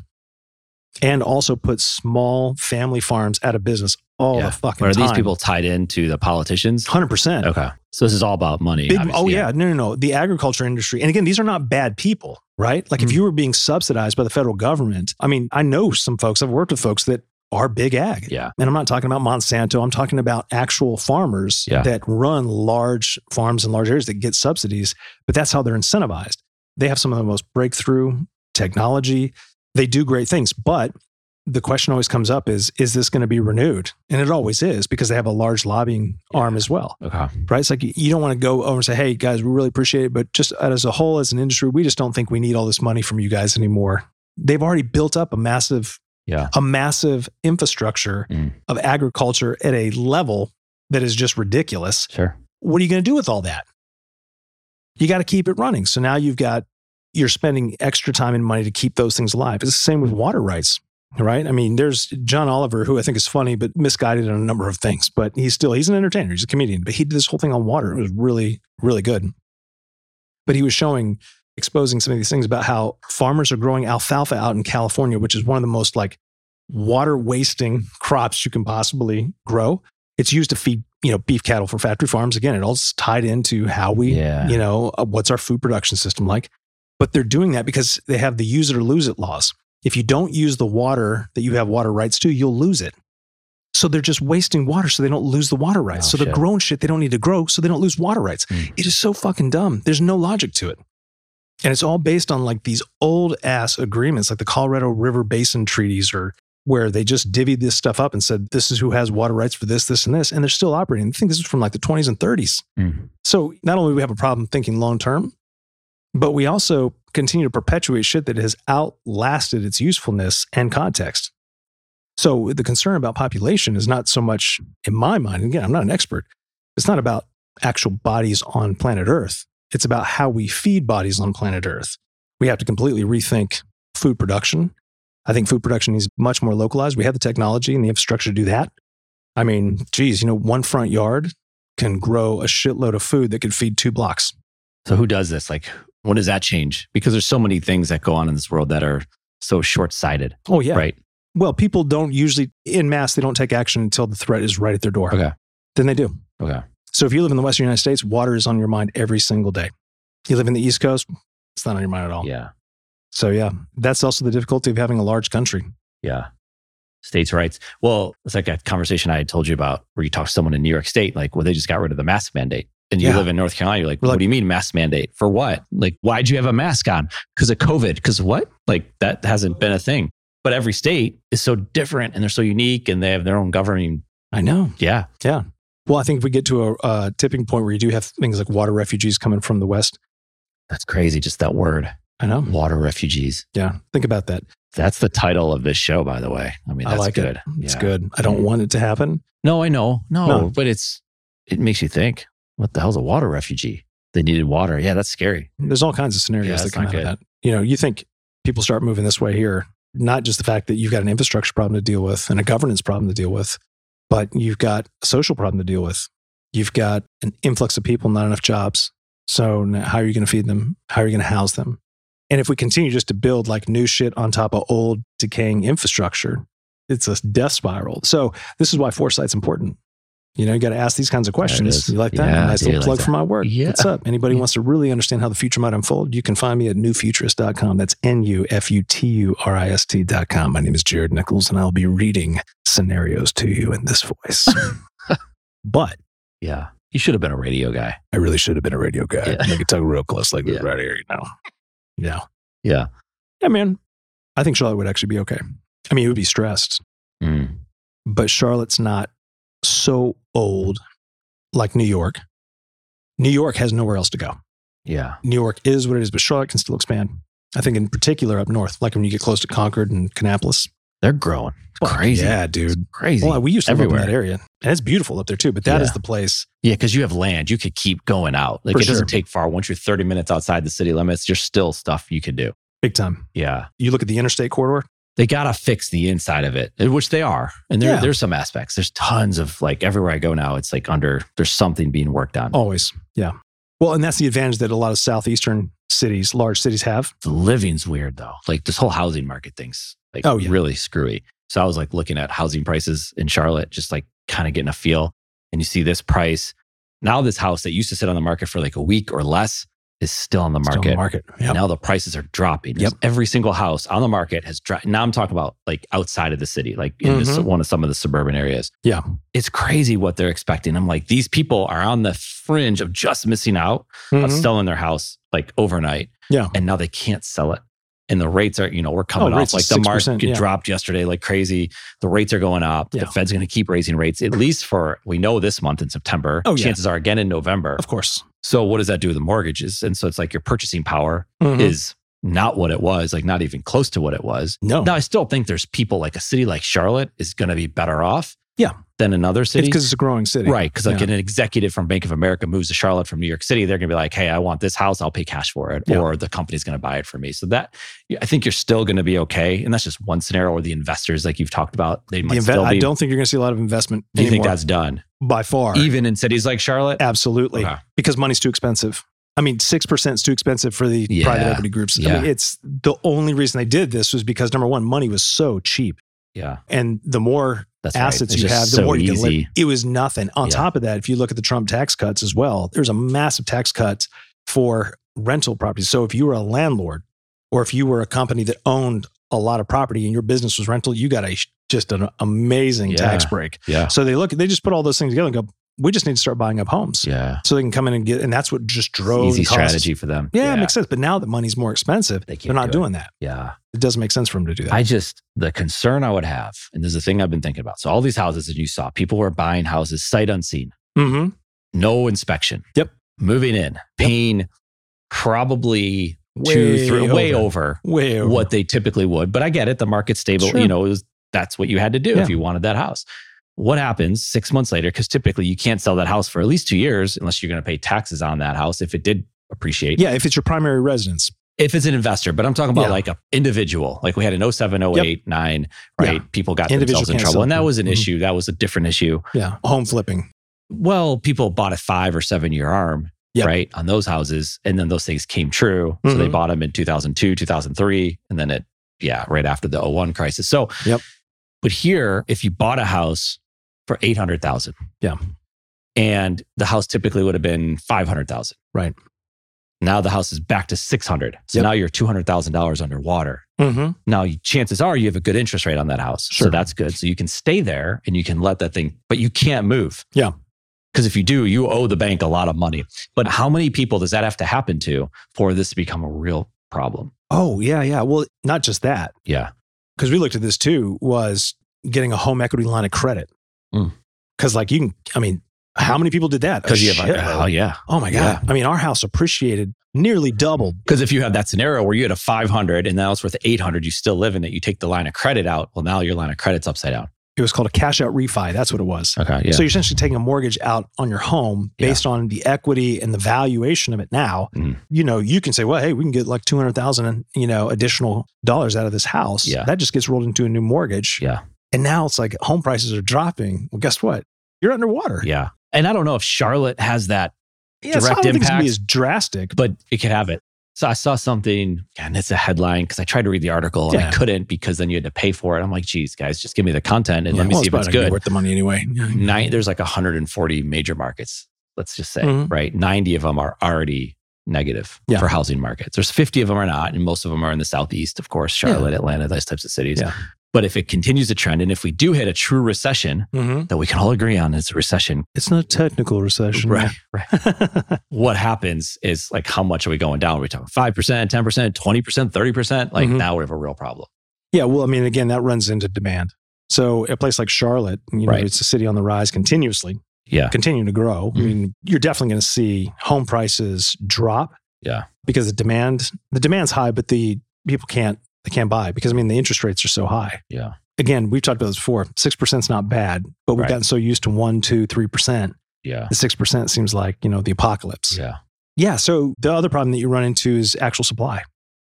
and also put small family farms out of business all the fucking Are time. these people tied into the politicians? 100%. Okay. So this is all about money. obviously. No. The agriculture industry. And again, these are not bad people, right? Like if you were being subsidized by the federal government, I mean, I know some folks, I've worked with folks that are big ag. Yeah. And I'm not talking about Monsanto. I'm talking about actual farmers Yeah. that run large farms in large areas that get subsidies, but that's how they're incentivized. They have some of the most breakthrough technology. They do great things, but the question always comes up is this going to be renewed? And it always is because they have a large lobbying arm as well, Okay. right? It's like you don't want to go over and say, hey, guys, we really appreciate it, but just as a whole, as an industry, we just don't think we need all this money from you guys anymore. They've already built up a massive infrastructure of agriculture at a level that is just ridiculous. Sure. What are you going to do with all that? You got to keep it running. So now you're spending extra time and money to keep those things alive. It's the same with water rights, right? I mean, there's John Oliver, who I think is funny, but misguided in a number of things, but he's an entertainer. He's a comedian, but he did this whole thing on water. It was really, really good. But he was exposing some of these things about how farmers are growing alfalfa out in California, which is one of the most like water wasting crops you can possibly grow. It's used to feed, beef cattle for factory farms. Again, it all's tied into how we, what's our food production system like. But they're doing that because they have the use it or lose it laws. If you don't use the water that you have water rights to, you'll lose it. So they're just wasting water so they don't lose the water rights. So they're growing shit they don't need to grow so they don't lose water rights. It is so fucking dumb. There's no logic to it. And it's all based on like these old ass agreements, like the Colorado River Basin treaties, or where they just divvied this stuff up and said, this is who has water rights for this, this, and this. And they're still operating. I think this is from like the 20s and 30s. So not only do we have a problem thinking long-term, but we also continue to perpetuate shit that has outlasted its usefulness and context. So the concern about population is not so much, in my mind, again, I'm not an expert, it's not about actual bodies on planet Earth. It's about how we feed bodies on planet Earth. We have to completely rethink food production. I think food production is much more localized. We have the technology and the infrastructure to do that. I mean, geez, one front yard can grow a shitload of food that could feed 2 blocks. So who does this? Like, when does that change? Because there's so many things that go on in this world that are so short-sighted. Oh, yeah. Right. Well, people don't usually, en masse, they don't take action until the threat is right at their door. Okay. Then they do. Okay. So if you live in the Western United States, water is on your mind every single day. You live in the East Coast, it's not on your mind at all. Yeah. So yeah, that's also the difficulty of having a large country. Yeah. States' rights. Well, it's like a conversation I had told you about where you talk to someone in New York State, like, well, they just got rid of the mask mandate. And you live in North Carolina, you're like, what do you mean mask mandate? For what? Like, why'd you have a mask on? Because of COVID. Because what? Like, that hasn't been a thing. But every state is so different and they're so unique and they have their own governing. I know. Yeah. Yeah. Well, I think if we get to a tipping point where you do have things like water refugees coming from the West. That's crazy. Just that word. I know. Water refugees. Yeah. Think about that. That's the title of this show, by the way. I mean, that's I like good. It. It's good. I don't want it to happen. No, I know. No. But it makes you think, what the hell's a water refugee? They needed water. Yeah, that's scary. There's all kinds of scenarios that come out of that. You think people start moving this way here, not just the fact that you've got an infrastructure problem to deal with and a governance problem to deal with, but you've got a social problem to deal with. You've got an influx of people, not enough jobs. So how are you going to feed them? How are you going to house them? And if we continue just to build like new shit on top of old decaying infrastructure, it's a death spiral. So this is why foresight's important. You got to ask these kinds of questions. You like that? Yeah, nice little plug for my work. Yeah. What's up? Anybody wants to really understand how the future might unfold? You can find me at newfuturist.com. That's NUFUTURIST.com. My name is Jared Nichols, and I'll be reading scenarios to you in this voice. But yeah, you should have been a radio guy. I really should have been a radio guy. Yeah. I could talk real close like this right here, Yeah. Yeah. Yeah, man. I think Charlotte would actually be okay. I mean, it would be stressed. But Charlotte's not so old like New York. New York has nowhere else to go. Yeah. New York is what it is, but Charlotte can still expand. I think in particular up north, like when you get close to Concord and Kannapolis. They're growing. Crazy. Yeah, dude. It's crazy. Well, we used to live everywhere in that area. And it's beautiful up there too, but that is the place. Yeah, because you have land. You could keep going out. Like, it doesn't take far. Once you're 30 minutes outside the city limits, there's still stuff you could do. Big time. Yeah. You look at the interstate corridor. They got to fix the inside of it, which they are. And there's some aspects. There's tons of, like, everywhere I go now, it's like there's something being worked on. Always. Yeah. Well, and that's the advantage that a lot of southeastern cities, large cities have. The living's weird though. Like, this whole housing market thing's like really screwy. So I was like looking at housing prices in Charlotte, just like kind of getting a feel. And you see this price. Now this house that used to sit on the market for like a week or less is still on the market. Yep. Now the prices are dropping. Every single house on the market has dropped. Now I'm talking about like outside of the city, like in one of some of the suburban areas. Yeah. It's crazy what they're expecting. I'm like, these people are on the fringe of just missing out of selling their house like overnight. Yeah. And now they can't sell it. And the rates are, we're coming off. Like the market dropped yesterday like crazy. The rates are going up. The Fed's going to keep raising rates, at least for, we know this month in September. Chances are again in November. Of course. So what does that do with the mortgages? And so it's like your purchasing power is not what it was, like not even close to what it was. No. Now I still think there's people like a city like Charlotte is going to be better off than another city. It's because it's a growing city. Right. Because like an executive from Bank of America moves to Charlotte from New York City, they're going to be like, hey, I want this house. I'll pay cash for it. Or the company's going to buy it for me. So that, I think you're still going to be okay. And that's just one scenario. Or the investors, like you've talked about, they might still be. I don't think you're going to see a lot of investment Do you anymore. think that's done? By far. Even in cities like Charlotte? Absolutely. Okay. Because money's too expensive. I mean, 6% is too expensive for the private equity groups. I mean, it's the only reason they did this was because number one, money was so cheap. Yeah. And the more assets you have, the more you can live. It was nothing. On top of that, if you look at the Trump tax cuts as well, there's a massive tax cut for rental properties. So if you were a landlord or if you were a company that owned a lot of property and your business was rental, you got just an amazing tax break. Yeah. So they just put all those things together and go, we just need to start buying up homes. Yeah. So they can come in and and that's what just drove easy the costs. strategy for them. Yeah, it makes sense. But now that money's more expensive, they're not doing that. Yeah. It doesn't make sense for them to do that. The concern I would have, and there's a thing I've been thinking about. So all these houses that you saw, people were buying houses sight unseen. Mm-hmm. No inspection. Yep. Moving in, paying probably way over what they typically would. But I get it. The market's stable. Sure. That's what you had to do if you wanted that house. What happens 6 months later? Because typically you can't sell that house for at least 2 years unless you're going to pay taxes on that house if it did appreciate. Yeah, if it's your primary residence. If it's an investor, but I'm talking about like an individual. Like we had an 07, 08, 9, right? Yeah. People got themselves in trouble. And that was an issue. That was a different issue. Yeah, home flipping. Well, people bought a 5 or 7 year ARM, right? On those houses. And then those things came true. So they bought them in 2002, 2003. And then right after the 01 crisis. So, but here, if you bought a house for $800,000. Yeah. And the house typically would have been $500,000. Right. Now the house is back to $600,000. So now you're $200,000 underwater. Mm-hmm. Now chances are you have a good interest rate on that house. Sure. So that's good. So you can stay there and you can let that thing, but you can't move. Yeah. Because if you do, you owe the bank a lot of money. But how many people does that have to happen to for this to become a real problem? Oh, yeah, yeah. Well, not just that. Yeah. Because we looked at this too, was getting a home equity line of credit. Because how many people did that? Because you have oh my God. Yeah. I mean, our house appreciated, nearly doubled. Because if you have that scenario where you had a 500 and now it's worth 800, you still live in it, you take the line of credit out. Well, now your line of credit's upside down. It was called a cash out refi. That's what it was. Okay. Yeah. So you're essentially taking a mortgage out on your home based on the equity and the valuation of it now. You can say, well, hey, we can get like $200,000, additional dollars out of this house. Yeah. That just gets rolled into a new mortgage. Yeah. And now it's like home prices are dropping. Well, guess what? You're underwater. Yeah. And I don't know if Charlotte has that direct I don't think it's impact. gonna be as drastic, but it could have it. So I saw something, and it's a headline because I tried to read the article and I couldn't because then you had to pay for it. I'm like, geez, guys, just give me the content and let me see if it's good. Worth the money anyway. There's like 140 major markets, let's just say, right? 90 of them are already negative for housing markets. There's 50 of them are not, and most of them are in the Southeast, of course, Charlotte, Atlanta, those types of cities. Yeah. But if it continues to trend, and if we do hit a true recession that we can all agree on is a recession. It's not a technical recession. Right. What happens is like, how much are we going down? Are we talking 5%, 10%, 20%, 30%? Like now we have a real problem. Yeah. Well, I mean, again, that runs into demand. So a place like Charlotte, it's a city on the rise continuously. Yeah. Continuing to grow. I mean, you're definitely going to see home prices drop. Yeah. Because the demand's high, but the people can't buy because the interest rates are so high. Yeah. Again, we've talked about this before. 6% is not bad, but we've gotten so used to 1%, 2%, 3%. Yeah. The 6% seems like, the apocalypse. Yeah. Yeah. So the other problem that you run into is actual supply.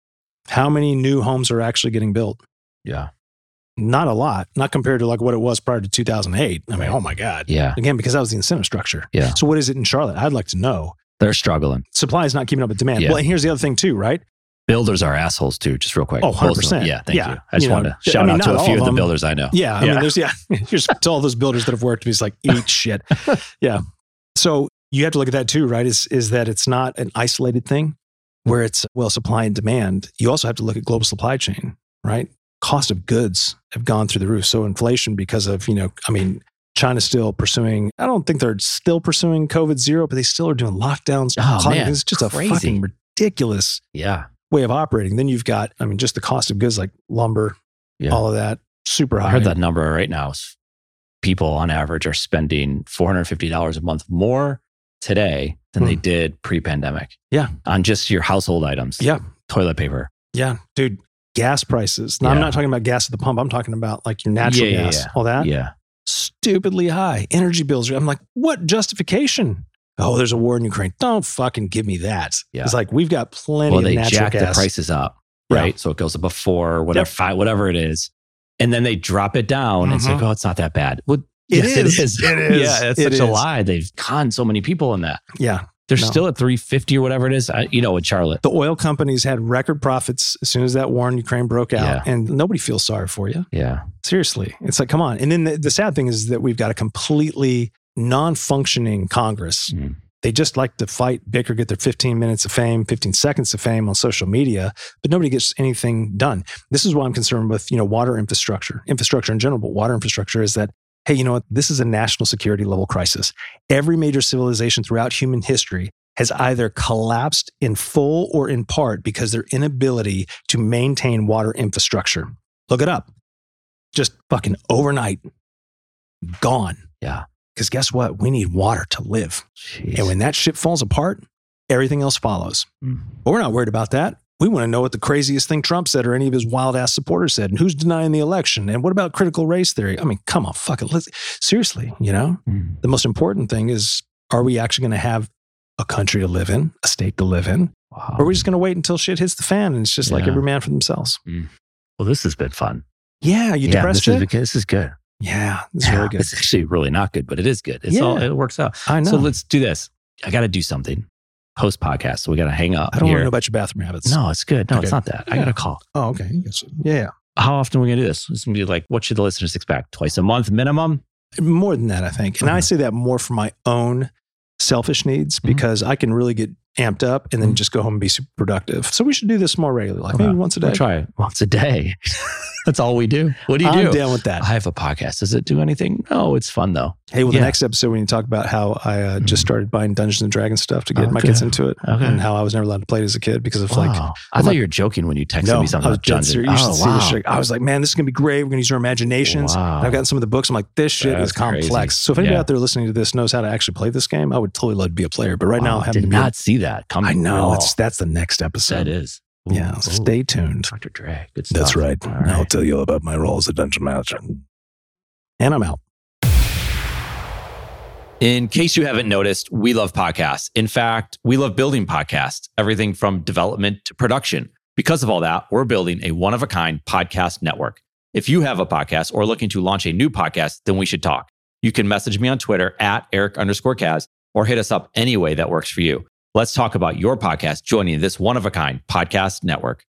How many new homes are actually getting built? Yeah. Not a lot, not compared to like what it was prior to 2008. I mean, oh my God. Yeah. Again, because that was the incentive structure. Yeah. So what is it in Charlotte? I'd like to know. They're struggling. Supply is not keeping up with demand. Yeah. Well, and here's the other thing too, right? Builders are assholes too, just real quick. Oh, 100%. Yeah, thank you. I just wanted to shout out to a few of the builders I know. Yeah, here's to all those builders that have worked, he's like, eat shit. Yeah. So you have to look at that too, right? Is that it's not an isolated thing where it's, supply and demand. You also have to look at global supply chain, right? Cost of goods have gone through the roof. So inflation because of, China's still pursuing, I don't think they're still pursuing COVID zero, but they still are doing lockdowns. Oh, man, it's just crazy. A fucking ridiculous way of operating. Then you've got, just the cost of goods like lumber, all of that, super high. I heard that number right now. People on average are spending $450 a month more today than they did pre-pandemic. Yeah. On just your household items. Yeah. Toilet paper. Yeah. Dude, gas prices. Now, I'm not talking about gas at the pump. I'm talking about like your natural gas, all that. Yeah. Stupidly high. Energy bills. I'm like, what justification? Oh, there's a war in Ukraine. Don't fucking give me that. Yeah. It's like, we've got plenty of natural gas. Well, they jack the prices up, right? Yeah. So it goes up before, whatever it is. And then they drop it down and say, oh, it's not that bad. Well, it is. Yeah, it's such a lie. They've conned so many people in that. Yeah. They're still at $350 or whatever it is, in Charlotte. The oil companies had record profits as soon as that war in Ukraine broke out, and nobody feels sorry for you. Yeah. Seriously. It's like, come on. And then the sad thing is that we've got a completely non-functioning Congress They just like to fight, bicker, get their 15 minutes of fame, 15 seconds of fame on social media, but nobody gets anything done. This is why I'm concerned with, water infrastructure in general, but water infrastructure is that, hey, you know what? This is a national security level crisis. Every major civilization throughout human history has either collapsed in full or in part because their inability to maintain water infrastructure. Look it up. Just fucking overnight, gone. Yeah. Because guess what? We need water to live. Jeez. And when that shit falls apart, everything else follows. Mm. But we're not worried about that. We want to know what the craziest thing Trump said or any of his wild ass supporters said, and who's denying the election, and what about critical race theory? I mean, come on, fuck it. Seriously, Mm. the most important thing is, are we actually going to have a country to live in, a state to live in? Wow. Or are we just going to wait until shit hits the fan and it's just like Yeah. every man for themselves? Well, this has been fun. Yeah, you depressed, Jake? This is good. Yeah, this is really good. It's actually really not good, but it is good. It works out. I know. So let's do this. I got to do something post podcast. So we got to hang up. I don't want here. to know about your bathroom habits. No, it's good. No, Okay. it's not that. I got a call. Oh, okay. Yeah. How often are we going to do this? It's going to be like, what should the listeners expect? Twice a month minimum? More than that, I think. And I say that more for my own selfish needs because I can really get amped up and then just go home and be super productive. So we should do this more regularly, like maybe once a day. We'll try it once a day. That's all we do. What do you do? I'm down with that. I have a podcast. Does it do anything? No, it's fun though. Hey, well, Yeah. the next episode, we need to talk about how I just started buying Dungeons and Dragons stuff to get my kids into it, Okay. and how I was never allowed to play it as a kid because of Wow. I thought you were joking when you texted me something I was about dead Dungeons. serious. You should Oh, see this wow. shit. I was like, man, this is gonna be great. We're gonna use our imaginations. Wow. And I've gotten some of the books. I'm like, this shit That's is complex. crazy. So if anybody Yeah. out there listening to this knows how to actually play this game, I would totally love to be a player. But right now, Wow, I haven't did been- not see that coming. I know at all. that's the next episode. That is. Ooh, Yeah, ooh. stay tuned. Dr. Dre. Good stuff. That's right. All I'll right. tell you all about my role as a dungeon master. And I'm out. In case you haven't noticed, we love podcasts. In fact, we love building podcasts, everything from development to production. Because of all that, we're building a one-of-a-kind podcast network. If you have a podcast or are looking to launch a new podcast, then we should talk. You can message me on Twitter at Eric_Kaz or hit us up any way that works for you. Let's talk about your podcast joining this one-of-a-kind podcast network.